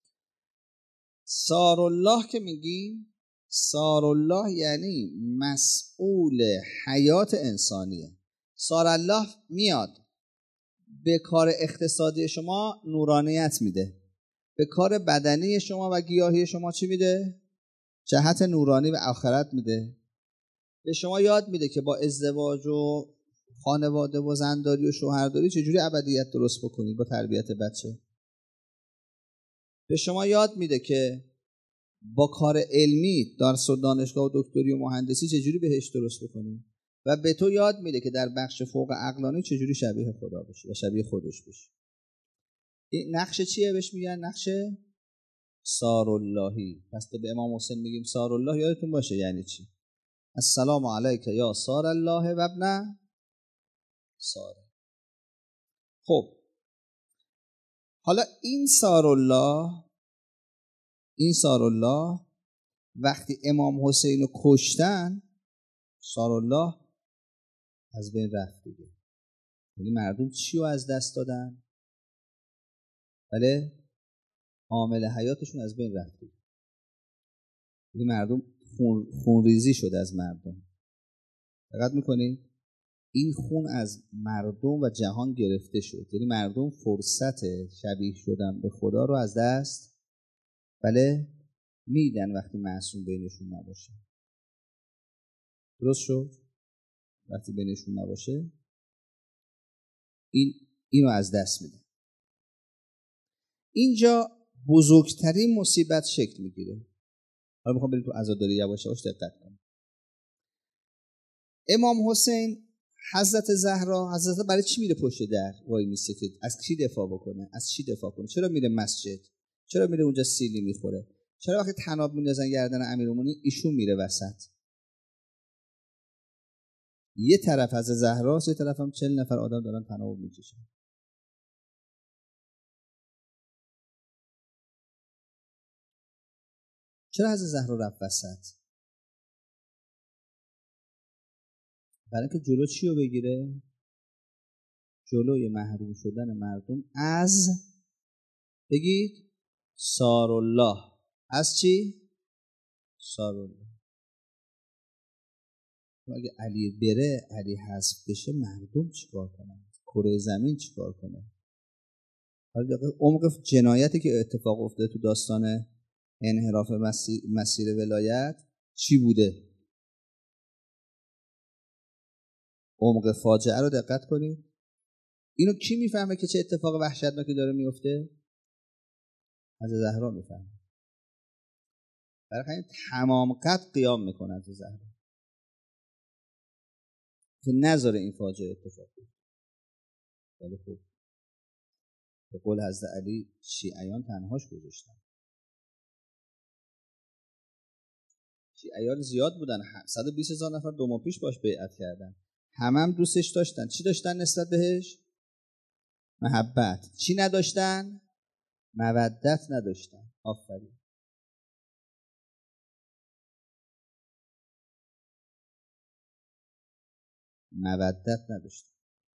سارالله که میگیم، سارالله یعنی مسئول حیات انسانیه. سارالله میاد به کار اقتصادی شما نورانیت میده، به کار بدنی شما و گیاهی شما چی میده؟ جهت نورانی و آخرت میده. به شما یاد میده که با ازدواج و خانواده و زنداری و شوهرداری چجوری ابدیت درست بکنید با تربیت بچه. به شما یاد میده که با کار علمی، درس و دانشگاه و دکتری و مهندسی چجوری بهش درست بکنید و به تو یاد میده که در بخش فوق عقلانی چجوری شبیه خدا باشی و شبیه خودش باشی. این نقش چیه بهش میگن؟ نقش ساراللهی. پس به امام حسین میگیم سارالله، یادتون باشه یعنی چی. السلام علیک یا سارالله و ابن سار. خب حالا این سارالله، این سارالله وقتی امام حسین رو کشتن، سارالله از بین رفت دیگه. یعنی مردم چی رو از دست دادن؟ بله، عامل حیاتشون از بین رفت دیگه. یعنی مردم خون خونریزی شد از مردم. دقت میکنید؟ این خون از مردم و جهان گرفته شد. یعنی مردم فرصت شبیه شدن به خدا رو از دست بله میدن وقتی معصوم بینشون نباشه. درست شد؟ وقتی بینشون نباشه این اینو از دست میدن. اینجا بزرگترین مصیبت شکل میگیره. حالا میخوام بریم تو عزاداری یواش یواش دقت کنیم. امام حسین، حضرت زهرا، حضرت برای چی میره پشت در وای میسته که از کی دفاع بکنه؟ از چی دفاع کنه؟ چرا میره مسجد؟ چرا میره اونجا سیلی میخوره؟ چرا وقتی طناب میندازن گردن امیرالمومنین ایشون میره وسط؟ یه طرف از زهراست، یه طرف هم چهل نفر آدم دارن طناب میکشن. چرا از زهرا رفت وسط؟ برای اینکه جلو چی رو بگیره؟ جلوی محروم شدن مردم از، بگید، سارالله. از چی؟ سارالله. اگه علی بره، علی حذف بشه، مردم چیکار کنن؟ کره زمین چیکار کنه؟ حالا دقیقه عمق جنایتی که اتفاق افتاده تو داستان انحراف مسیر, مسیر ولایت چی بوده؟ عمق فاجعه رو دقت کنید. اینو کی میفهمه که چه اتفاق وحشتناکی داره میفته؟ از زهرا میفهمه. برای همین تمام قد قیام میکنه از زهرا که نذاره این فاجعه اتفاق بیفته. ولی خب به قول حضرت علی شیعیان تنهاش گذاشتن. شیعیان زیاد بودن، صد و بیست هزار نفر دو ماه پیش باش بیعت کردن. همه هم دوستش داشتن. چی داشتن نسبت بهش؟ محبت. چی نداشتن؟ مودت نداشتن. آفرین. مودت نداشتن.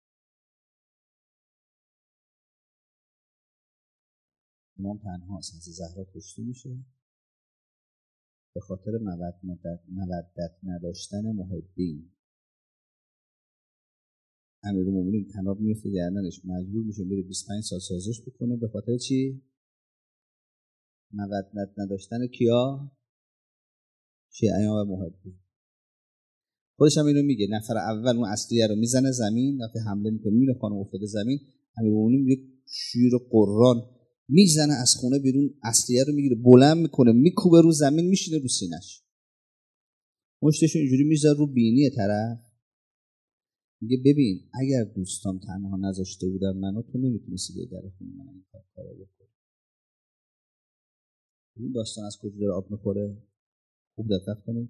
امام تنهاست، از زهرا کشته میشه به خاطر مودت مودت نداشتن محبین. امیرالمومنین طناب میفته گردنش، مجبور میشه بره بیست و پنج سال سازش بکنه. به خاطر چی؟ مودت نداشتن کیا؟ شیعیان و محبین. خودش هم اینو میگه، نفر اول اون اصلیه رو میزنه زمین، وقتی حمله میکنه میره خانم افتاده زمین، امیرالمومنین یک شیر قرآن میزنه از خونه بیرون، اصلیه رو میگیره بلند میکنه میکوبه رو زمین، میشینه رو سینش، مشتشو اینجوری میذاره رو بینی طرف، میگه ببین اگر دوستان تنها نذاشته بودن منو، تو نمیتونستی به در خونه من این کارا بکنی. این داستان از کجا داره آب میخوره؟ خوب دقت کنید.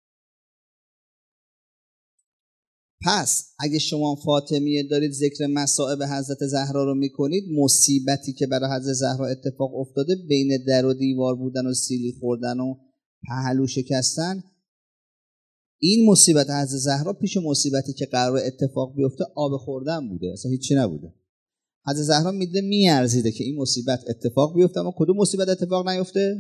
پس اگه شما فاطمیه دارید ذکر مصائب حضرت زهرا رو میکنید، مصیبتی که برای حضرت زهرا اتفاق افتاده بین در و دیوار بودن و سیلی خوردن و پهلو شکستن، این مصیبت حضرت زهرا پیش مصیبتی که قرار اتفاق بیفته آب خوردن بوده، اصلا هیچی نبوده. حضرت زهرا میده میارزیده که این مصیبت اتفاق بیفته، اما کدوم مصیبت اتفاق نیفته؟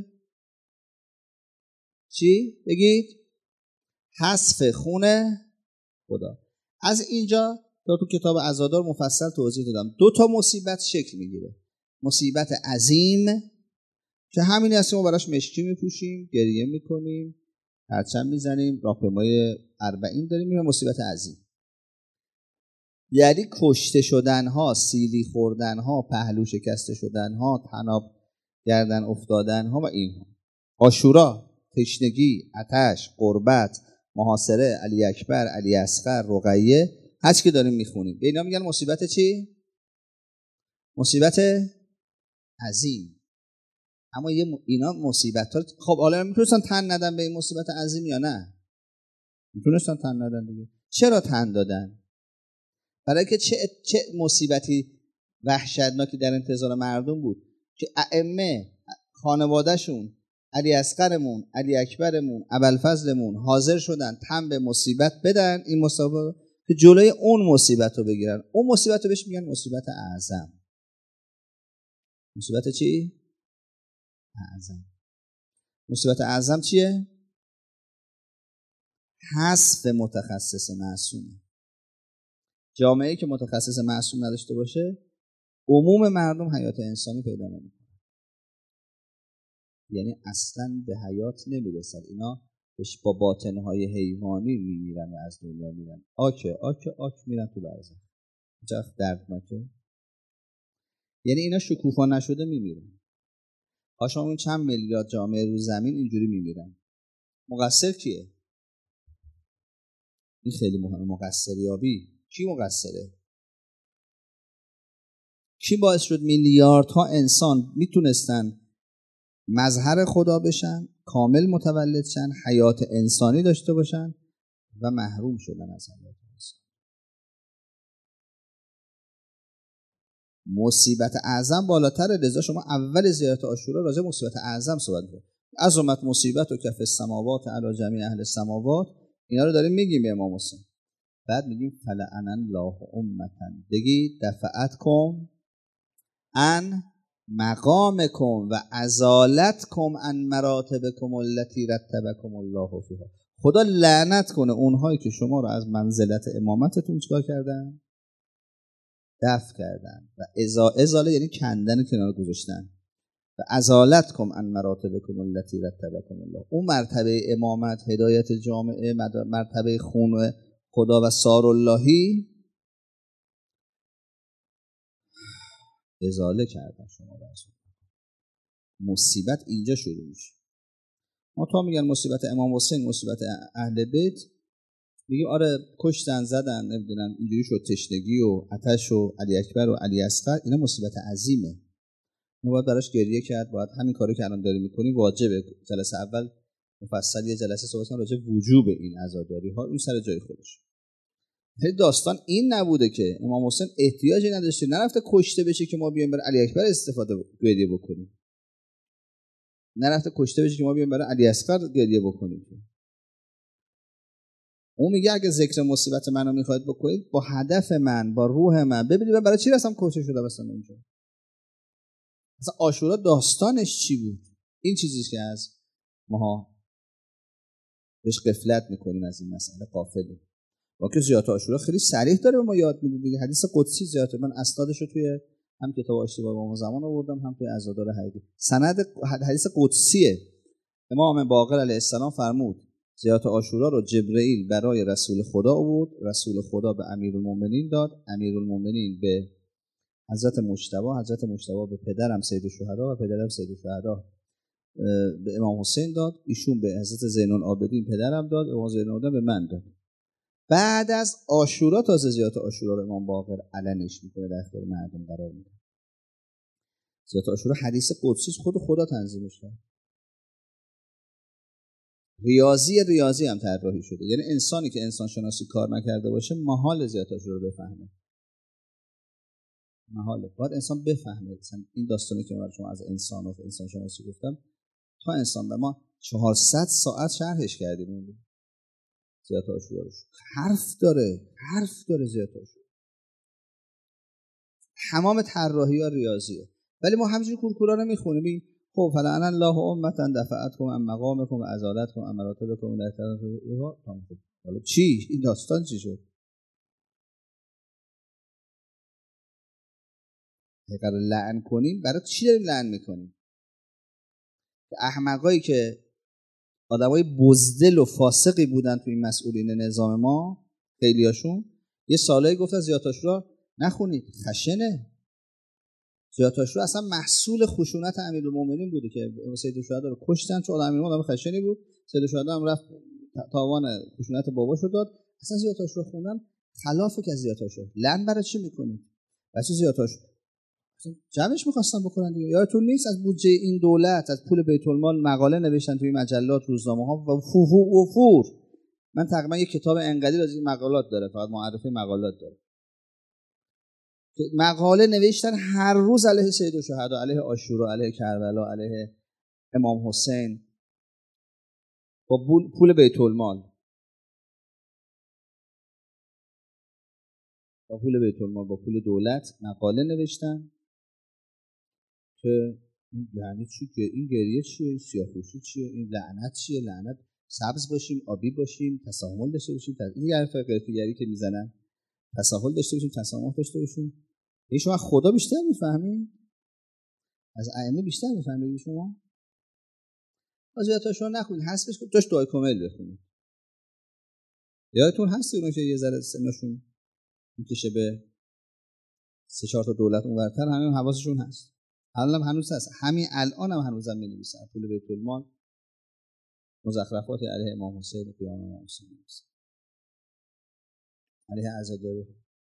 چی؟ بگید. حذف خون خدا. از اینجا تا تو کتاب عزادار مفصل توضیح دادم. دو تا مصیبت شکل میگیره. مصیبت عظیم که همینی است که ما براش مشکی میپوشیم، گریه میکنیم، پرچم میزنیم، راهپیمای اربعین داریم، میگه مصیبت عظیم. یعنی کشته شدن ها، سیلی خوردن ها، پهلو شکسته شدن ها، طناب گردن افتادن ها و اینها. عاشورا، تشنگی، آتش، غربت، محاصره، علی اکبر، علی اصغر، رقیه، هرچی که داریم میخونیم به اینا میگن مصیبت چی؟ مصیبت عظیم. اما یه م... اینا مصیبت ها، خب حالا میتونستن تن ندن به این مصیبت عظیم یا نه؟ میتونستن تن ندن دیگه. چرا تن دادن؟ برای که چه چه مصیبتی وحشتناکی در انتظار مردم بود که ائمه خانوادهشون، علی اصغرمون، علی اکبرمون، ابوالفضلمون حاضر شدن تن به مصیبت بدن، این مصیبت که جلوی اون مصیبت رو بگیرن. اون مصیبت رو بهش میگن مصیبت اعظم. مصیبت چی؟ اعظم. مصیبت اعظم چیه؟ حذف متخصص معصومه. جامعه‌ای که متخصص معصوم نداشته باشه، عموم مردم حیات انسانی پیدا نمی‌کنه. یعنی اصلاً به حیات نمیرسن. اینا با باطنهای حیوانی میمیرن و از دنیا میرن. آکه آکه آک میرن تو برزخ. چه دردناکه. یعنی اینا شکوفا نشده میمیرن. آشان اون چند میلیارد جامعه رو زمین اینجوری میمیرن. مقصر کیه؟ این خیلی مهمه. مقصریابی. کی مقصره؟ کی باعث شد میلیاردها انسان میتونستن مظهر خدا بشن، کامل متولد شن، حیات انسانی داشته باشن و محروم شدن از حیات انسانی؟ مصیبت اعظم بالاتره. لذا شما اول زیارت عاشورا راجع به مصیبت اعظم صحبت کنید. عظمت مصیبت و کف السماوات علی جمیع اهل السماوات، اینا رو داریم میگیم به امام حسین. بعد میگیم فلعن الله امتا، بگید دفعتکم ان مقامکم و ازالتکم ان مراتبکم التي رتبکم الله فیها. خدا لعنت کنه اونهایی که شما رو از منزلت امامتتون چیکار کردن؟ دفع کردن. و ازا ازاله یعنی کندن، کنار گذاشتن. و ازالتکم ان مراتبکم التي رتبکم الله. اون مرتبه امامت، هدایت جامعه، مرتبه خون خدا و سار اللهی ازاله کردن شما رو. مصیبت اینجا شروع میشه. ما تا میگن مصیبت امام حسین، مصیبت اهل بیت، میگیم آره کشتن زدن نمیدونم اینجوری شد، تشنگی و آتش و علی اکبر و علی اصغر، اینا مصیبت عظیمه. ما باید براش گریه کرد. باید همین کاری که الان داریم میکنیم واجبه. جلسه اول مفصل یه جلسه صحبت کردیم راجع به وجوب این عزاداری ها، اون سر جای خودش. ولی داستان این نبوده که امام حسین احتیاجی نداشته، نرفته کشته بشه که ما بیایم برای علی اکبر استفاده گریه بکنیم، نرفته کشته بشه که ما بیایم برای علی اصغر گریه بکنیم. اون میگه اگه ذکر مصیبت منو میخواید بکنید با هدف من، با روح من، ببینید من برای چی رفتم کشته شدم مثلا اونجا. مثلا عاشورا داستانش چی بود؟ این چیزیه که از ماها بهش غفلت میکنیم، از این مسئله غافلیم. واقعا زیارت عاشورا خیلی صریح داره ما یاد میده دیگه. حدیث قدسی زیارت، من اسنادش رو توی هم کتاب اشتباه امام زمان آوردم هم توی عزادار حقیقی. سند حدیث قدسیه. امام باقر علیه السلام فرمود زیارت عاشورا رو جبرئیل برای رسول خدا آورد، رسول خدا به امیرالمومنین داد، امیرالمومنین به حضرت مجتبی، حضرت مجتبی به پدرم سید الشهدا و پدرم سید الشهدا به امام حسین داد، ایشون به حضرت زین العابدین پدرم داد، امام زین العابدین به من داد. بعد از عاشورا تازه زیارت عاشورا رو امام باقر علنش میکنه، در اختیار مردم قرار میده. زیارت عاشورا حدیث قدسی خود خدا تنظیمش کرد. ریاضی ریاضی هم طراحی شده، یعنی انسانی که انسان شناسی کار نکرده باشه محال زیارت عاشورا رو بفهمه. محاله. باید انسان بفهمه. این داستانی که من شما از انسان و انسان شناسی گفتم تا انسان به ما چهارصد ساعت شرحش کردیم. زیارت عاشورا رو حرف داره، حرف داره زیارت عاشورا. تمام طراحی ها ریاضیه. ولی ما همینجوری کورکورا رو میخونیم. خب فلان الله امتا دفعتکم عن مقامکم و ازالتکم عن مراتبکم لا تعرفوا. حالا چی؟ این داستان چی شد؟ اگر لعن کنیم برای چی داریم لعن میکنیم؟ احمقایی که آدمای بزدل و فاسقی بودن تو این مسئولین نظام ما، خیلیاشون یه سالایی گفتن زیارت عاشورا نخونید، خشنه. زیارت عاشورا اصلا محصول خشونت امیرالمومنین بوده که سید الشهدا رو کشتن چون امیرالمومنین خشنی بود. سید الشهدا هم رفت تاوان خشونت باباشو داد. اصلا زیارت عاشورا خوندن خلافه که زیارت عاشورا. لعن برای چی میکنید؟ واسه زیارت عاشورا جمعش می‌خواستن بکنن دیگه. یادتون نیست از بودجه این دولت از پول بیت المال مقاله نوشتن توی مجلات، روزنامه‌ها و فوفو و فور. من تقریبا یک کتاب انقدی از این مقالات داره، فقط معرفی مقالات داره. مقاله نوشتن هر روز علیه سید الشهدا، علیه عاشورا، علیه کربلا، علیه امام حسین با پول بیت المال. با پول بیت المال، با پول دولت مقاله نوشتن که یعنی چی؟ که این گریه چیه؟ این سیاه‌پوشی چیه؟ این لعنت چیه؟ لعنت سبز باشیم، آبی باشیم، تساهل داشته باشیم. این حرف قرفیگری که میزنن، تساهل داشته باشیم، تسامح داشته باشیم. این شما خدا بیشتر میفهمید؟ از ائمه بیشتر میفهمید شما؟ واجباتشون نخونید، حذفش کنید، جاش دعای کامل بخونید. یادتون هست اون که یه ذره سنشون میکشه به سه چهار تا دولت اونورتر، همین حواسشون هست. الان هم هنوز هست، همین الان هم هنوزم می‌نویسن پول بیت المال مزخرفات علیه امام حسین و قیام امام حسین می‌نویسن، علیه عزاداری.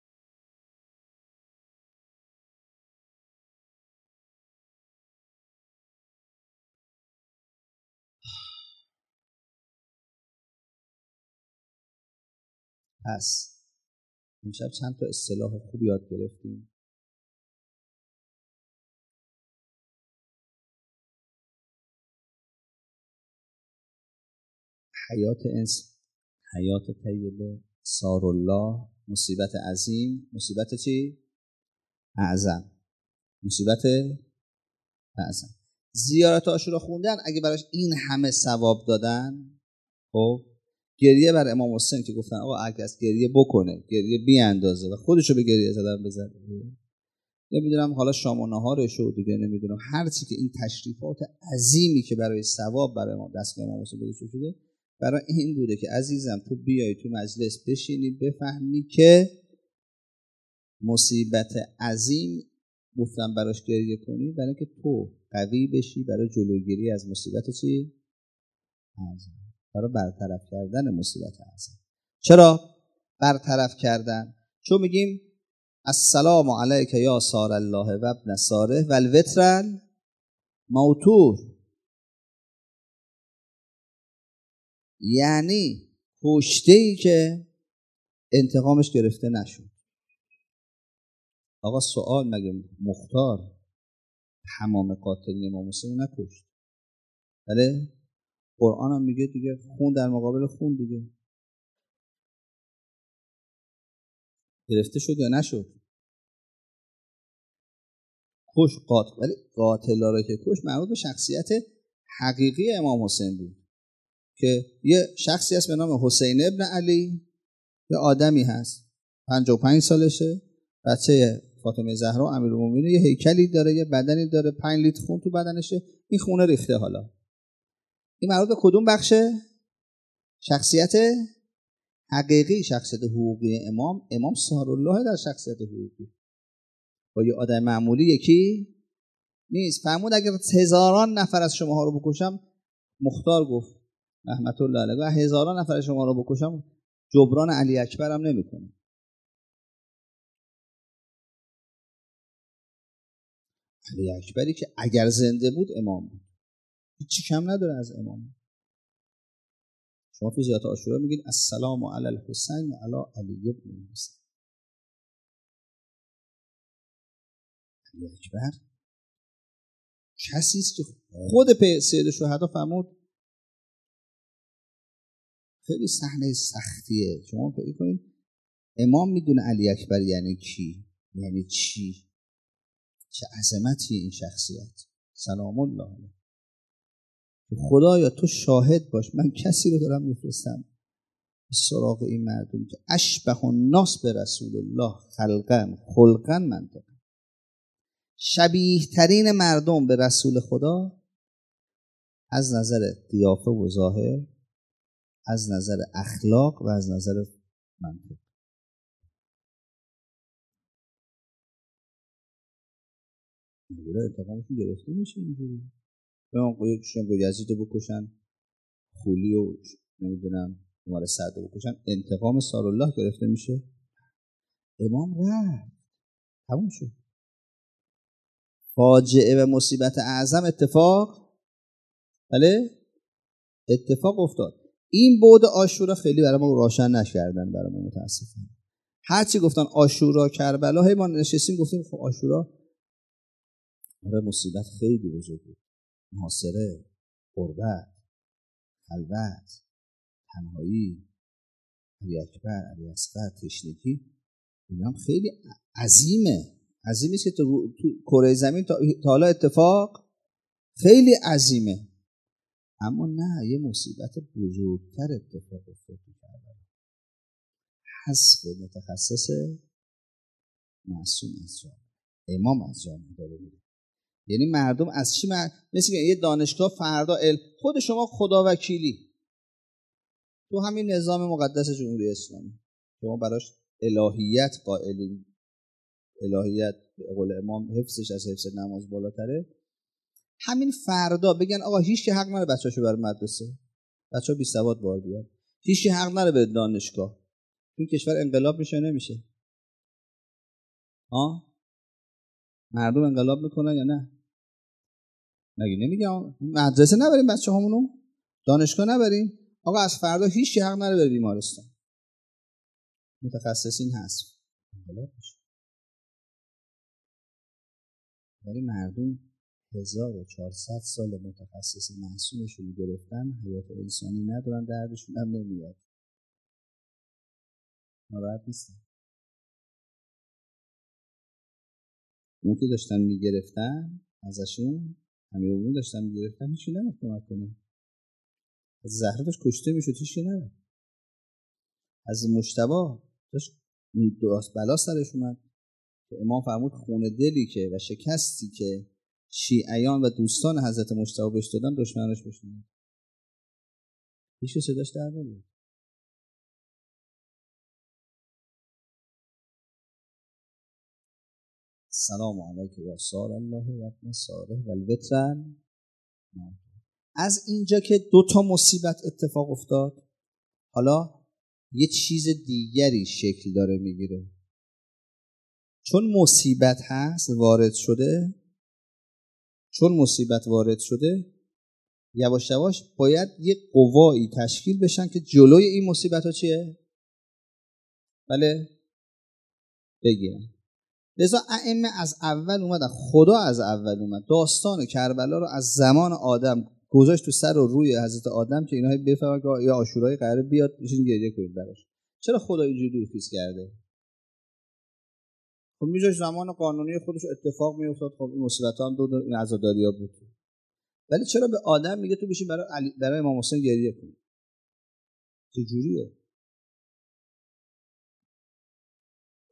پس امشب چند تا اصطلاح خوب یاد گرفتیم. حیات انس، حیات طیبه، سار الله، مصیبت عظیم، مصیبت چی؟ اعظم، مصیبت اعظم. زیارت عاشورا خوندن اگه براش این همه ثواب دادن، خب گریه بر امام حسین که گفتن آقا اگه از گریه بکنه، گریه بی اندازه و خودشو به گریه زدن بزنه، نمیدونم حالا شام و نهارش و دیگه نمیدونم هر چی که این تشریفات عظیمی که برای ثواب برای ما دست امام حسین گذاشته شده، برای این بوده که عزیزم تو بیای تو مجلس بشینی بفهمی که مصیبت عظیم گفتم براش گریه کنی برای که تو قوی بشی برای جلوگیری از مصیبت چی؟ عظیم، برای برطرف کردن مصیبت عظیم. چرا برطرف کردن؟ چون میگیم السلام علیک یا سار الله و ابن ساره و الوتر موتور، یعنی کشته‌ای که انتقامش گرفته نشد. آقا سوال، مگه مختار تمام قاتلین امام حسین نکشت؟ بله؟ قرآن هم میگه دیگه خون در مقابل خون دیگه. گرفته شد یا نشد؟ کش قاتل، ولی قاتلا رو که کش مربوط به شخصیت حقیقی امام حسین بود که یه شخصی هست به نام حسین ابن علی یه آدمی هست پنجاه و پنج سالشه، بچه فاطمه زهرا امیرالمومنین، یه هیکلی داره، یه بدنی داره، پنج لیتر خون تو بدنشه، این خونه ریخته. حالا این مربوط به کدوم بخشه؟ شخصیت حقیقی، شخصیت حقوقی امام. امام سارالله در شخصیت حقوقی با یه آدم معمولی یکی نیست. فرمود اگر هزاران نفر از شماها رو بکشم، مختار گفت رحمت الله علیه، هزاران نفر شما رو بکشم جبران علی اکبرم نمیکنه. علی اکبری که اگر زنده بود امام بود، هیچی کم نداره از امام. شما تو زیارت عاشورا میگید السلام علی الحسین و علی علی ابن الحسین. علی اکبر کسی است که خود سید شهدا فرمود خیلی صحنه سختیه. شما فکر کنید امام میدونه علی اکبر یعنی کی، یعنی چی، چه عظمتی این شخصیت. سلام الله علیه. خدایا تو شاهد باش، من کسی رو دارم میفرستم به سراغ این مردم که اشبه الناس به رسول الله خلقا خلقا منطقا، شبیه ترین مردم به رسول خدا از نظر قیافه و ظاهر، از نظر اخلاق و از نظر منطق. میگه انتقامشون گرفته میشه اینجوری. اون قویشون با یزید رو بکشن، خولی و نمیدونم عمر سعد رو بکشن، انتقام سارالله گرفته میشه. امام رفت، تموم شد. فاجعه و مصیبت اعظم اتفاق بله اتفاق افتاد. این بعد عاشورا خیلی برای ما روشن نکردن، برای ما متاسفانه. هرچی گفتن عاشورا کربلا، هی ما نشستیم گفتیم خب عاشورا آره مصیبت خیلی بزرگ بود، محاصره، غربت، خلوت، تنهایی، علی اکبر، علی اصغر، تشنگی، اینا هم خیلی عظیمه. عظیمی که تو کره زمین تا حالا اتفاق خیلی عظیمه. اما نه، یه مصیبت بزرگتر اتفاق افتاد تو کربلا. حذف متخصص معصوم از جامعه، امام از جامعه داره میره. یعنی مردم از چی مر... مثل که یه دانشگاه فردا علم، خود شما خدا وکیلی تو همین نظام مقدس جمهوری اسلامی شما براش الهیت قائلین، الهیت به قول امام حفظش از حفظ نماز بالاتره، همین فردا بگن آقا هیچ که حق نداره بچه‌شو بره مدرسه، بچه‌ها بی سواد بار بیاد، هیچ که حق نداره بره دانشگاه، تو کشور انقلاب میشه نمیشه؟ ها مردم انقلاب میکنن یا نه؟ مگه نمیگم مدرسه نبریم بچه‌هامونو، دانشگاه نبریم، آقا از فردا هیچ که حق نداره بره بیمارستان، متخصصین حذف، انقلاب میشه. ولی مردم هزار و چهارصد سال متخصص معصومشون رو گرفتن، حیات انسانی ندارن، دردشون هم نمیاد، ناراحت نیستن. اون که داشتن میگرفتن ازشون، امیرالمومنین داشتن میگرفتن، هیچی نمیاد کمک کنه. از زهرا داشت کشته میشد، هیچی نمیاد. از مجتبی داشت دراز بلا سرش اومد که امام فرمود خون دلی که و شکستی که شیعیان و دوستان حضرت مجتبی بهش دادن دشمنش بشنن، هیچ صداش در نمیاد. سلام علیک یا سار الله و ابن صالح و الوترن. از اینجا که دو تا مصیبت اتفاق افتاد، حالا یه چیز دیگری شکل داره میگیره. چون مصیبت هست وارد شده، چون مصیبت وارد شده یواش یواش باید یه قوایی تشکیل بشن که جلوی این مصیبت ها چیه؟ بله بگیرن. لذا ائمه از اول اومدن، خدا از اول اومد داستان کربلا رو از زمان آدم گذاشت تو سر و روی حضرت آدم که اینا بفهمن که یا عاشورای قراره بیاد بشین گریه کنید براش. چرا خدا اینجوری دورخیز کرده؟ خب میذاش زمان قانونی خودش اتفاق میافتاد، خب این مصیبت‌ها هم دو این عزاداری‌ها بود. ولی چرا به آدم میگه تو بشین برای علی برای امام حسین گریه کن؟ چه جوریه؟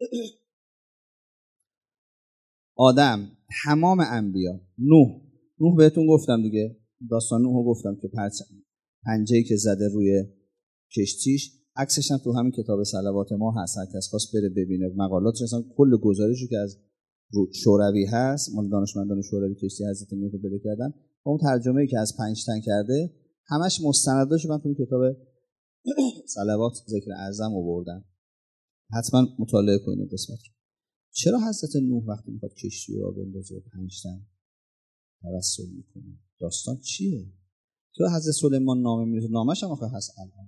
آدم، تمام انبیا، نوح نوح بهتون گفتم دیگه، داستان نوحو گفتم که پنجه‌ای که زده روی کشتیش، عکسش هم تو همین کتاب صلوات ما هست، هر کس خواست بره ببینه. مقالاتش اصلا کل گزارشی که از شوروی هست، مال دانشمندان شوروی کشتی حضرت نوح رو پیدا کردن، با اون ترجمه‌ای که از پنج تن کرده، همش مستنداش من تو کتاب صلوات ذکر اعظم آوردم. حتما مطالعه کنید قسمت رو. چرا حضرت نوح وقتی میخواد کشتی رو بندازه پنج تن توسل میکنه؟ داستان چیه؟ چرا حضرت سلیمان نامه میره؟ نامش هم آخه هست الان.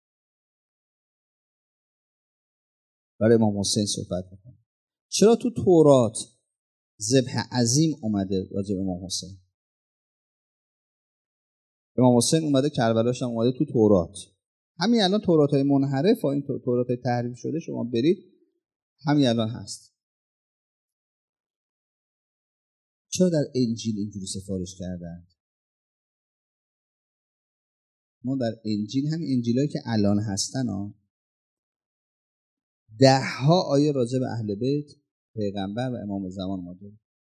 برای امام حسین صحبت میکنه. چرا تو تورات ذبح عظیم اومده راجع به امام حسین؟ امام حسین اومده کربلاش هم اومده تو تورات. همین الان تورات‌های منحرف و این تورات‌های تحریف شده شما برید همین الان هست. چرا در انجیل اینجوری سفارش کردن؟ ما در انجیل، همین انجیلایی که الان هستن ها، ده ها آیه راجع به اهل بیت پیغمبر و امام زمان ما داریم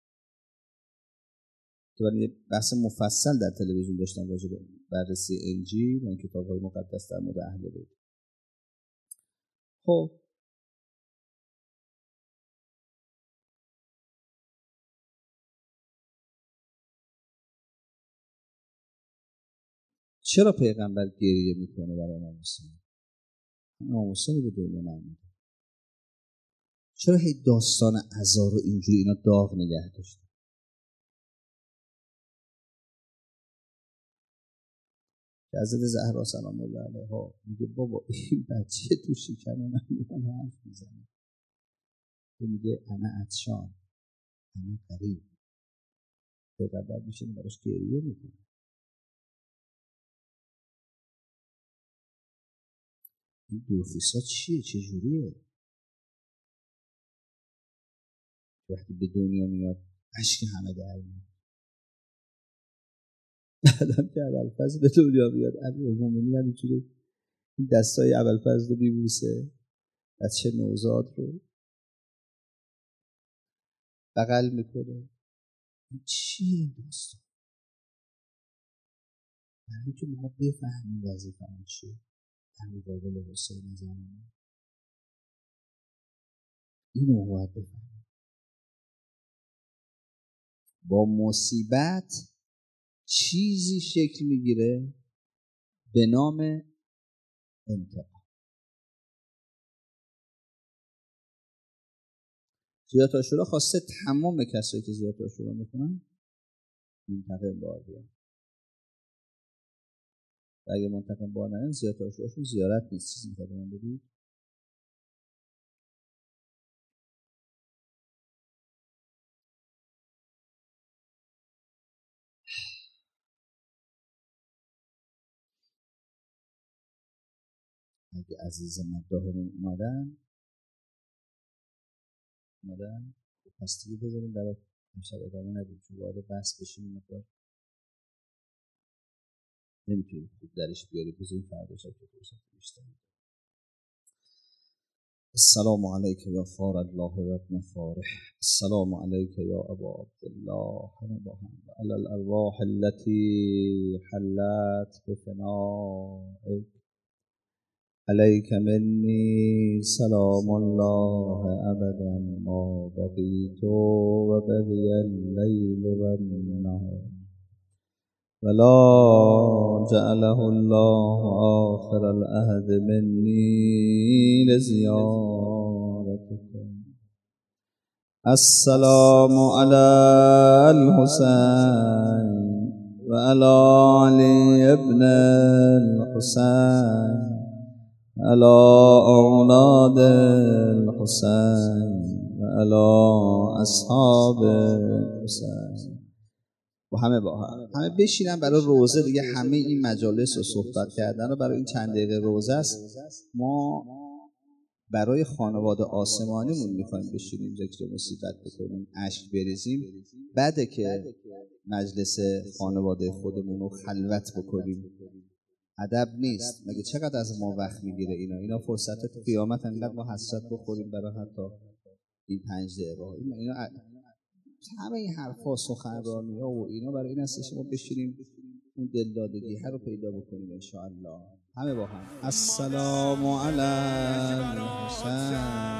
که من یه بحث مفصل در تلویزیون داشتم راجع به بررسی انجیل و این کتاب‌های مقدس در مورد اهل بیت. خب چرا پیغمبر گریه میکنه برای امام حسین؟ امام حسین به دنیا نیامده. چرا هی داستان عزا رو اینجوری اینا داغ نگه داشتن؟ که حضرت زهرا سلام الله علیها میگه بابا این بچه تو شکم من میگه حرف میزنه، میگه انا عطشان انا قریب. پیغمبر میشه براش گریه میکنه. این دورفیسا چیه؟ چجوریه؟ وقتی به دنیا میاد اشک همه در میاد. بعدم که ابوالفضل به دنیا میاد امیرالمومنین همینجوری این دستای ابوالفضل رو میبوسه، بچه نوزاد رو بغل میکنه. این چیه داستان؟ برای اینکه ما بفهمیم وظیفه‌مون چیه در مقابل حسین زمانی. اینو باید بفهمیم. با مصیبت چیزی شکل میگیره به نام انتقام. زیارت عاشورا خواسته تمام کسایی که زیارت عاشورا میکنن منتقم بار بیان. و اگه منتقم بار نیان زیارت عاشوراشون زیارت نیست. چیزی میخواید من بدید؟ اگه عزیز مداحمون اومدن اومدن پس دیگه بذاریم برای امشب ادامه ندیم چون وارد بحث بشیم مقدار نمیتونیم خوب درش بیاریم. بذاریم فردا شب که فرصت بیشتر. السلام علیک یا فار الله و ابن فارح. السلام علیک یا ابا عبدالله همه با هم و علی الارواح التي حلت بفنائک. علیک منی سلام الله ابدا ما بقیت و بقی اللیل و النهار ولا جعله الله آخر العهد منی لزیارتكم. السلام علی الحسین و علی علی ابن الحسین علی اولاد الحسین و علی اصحاب الحسین. و همه با هم همه بشینن برای روزه دیگه. همه این مجالس و صحبت کردن و برای این چند دقیقه روزه است. ما برای خانواده آسمانیمون میخوایم بشینیم ذکر مصیبت بکنیم، اشک بریزیم. بعده که مجلس خانواده خودمون رو خلوت بکنیم ادب نیست. مگه چقدر از ما وقت میگیره اینا اینا فرصت تو قیامت انقدر ما حسرت بخوریم برای حتی این پنج دقیقه. اینا همه این حرفا سخنرانی ها و اینا برای این هستش ما بشینیم اون دلدادگی هر رو پیدا بکنیم ان شاء الله همه با هم. السلام علی الحسین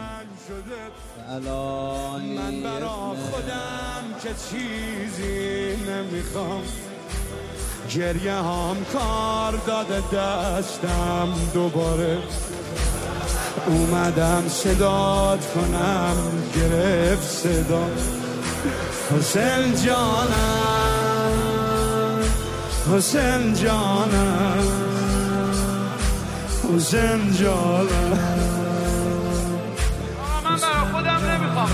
من برا خودم که چیزی نمیخوام، گریه هم کار داده دستم دوباره، اومدم صدات کنم گرفت صدا. حسین جانم حسین جانم حسین جانم. من برای خودم نمیخوام.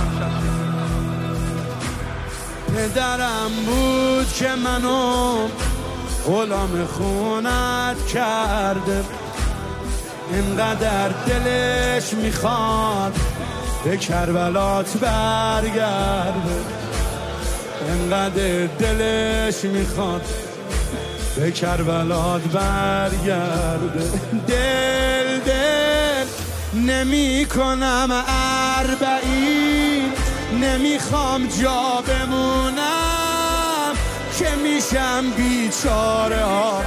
پدرم بود که منو غلام خونت کرده، اینقدر دلش میخواد به کربلات برگرده، اینقدر دلش میخواد به کربلات برگرده. دل دل نمی کنم اربعین، نمیخوام جا بمونم که میشم بیچاره ها.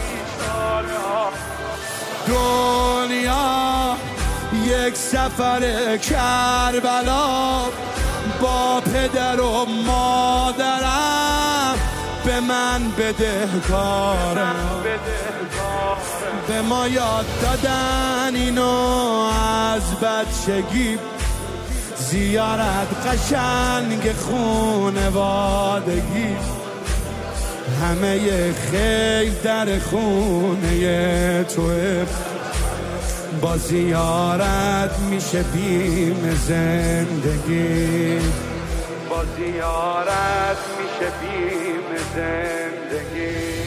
دنیا یک سفر کربلا، با پدر و مادرم به من بدهکارم. به ما یاد دادن اینو از بچگی، زیارت قشنگ خونوادگی، همه خیل در خونه توه، با زیارت میشه بیم زندگی، با زیارت میشه بیم زندگی.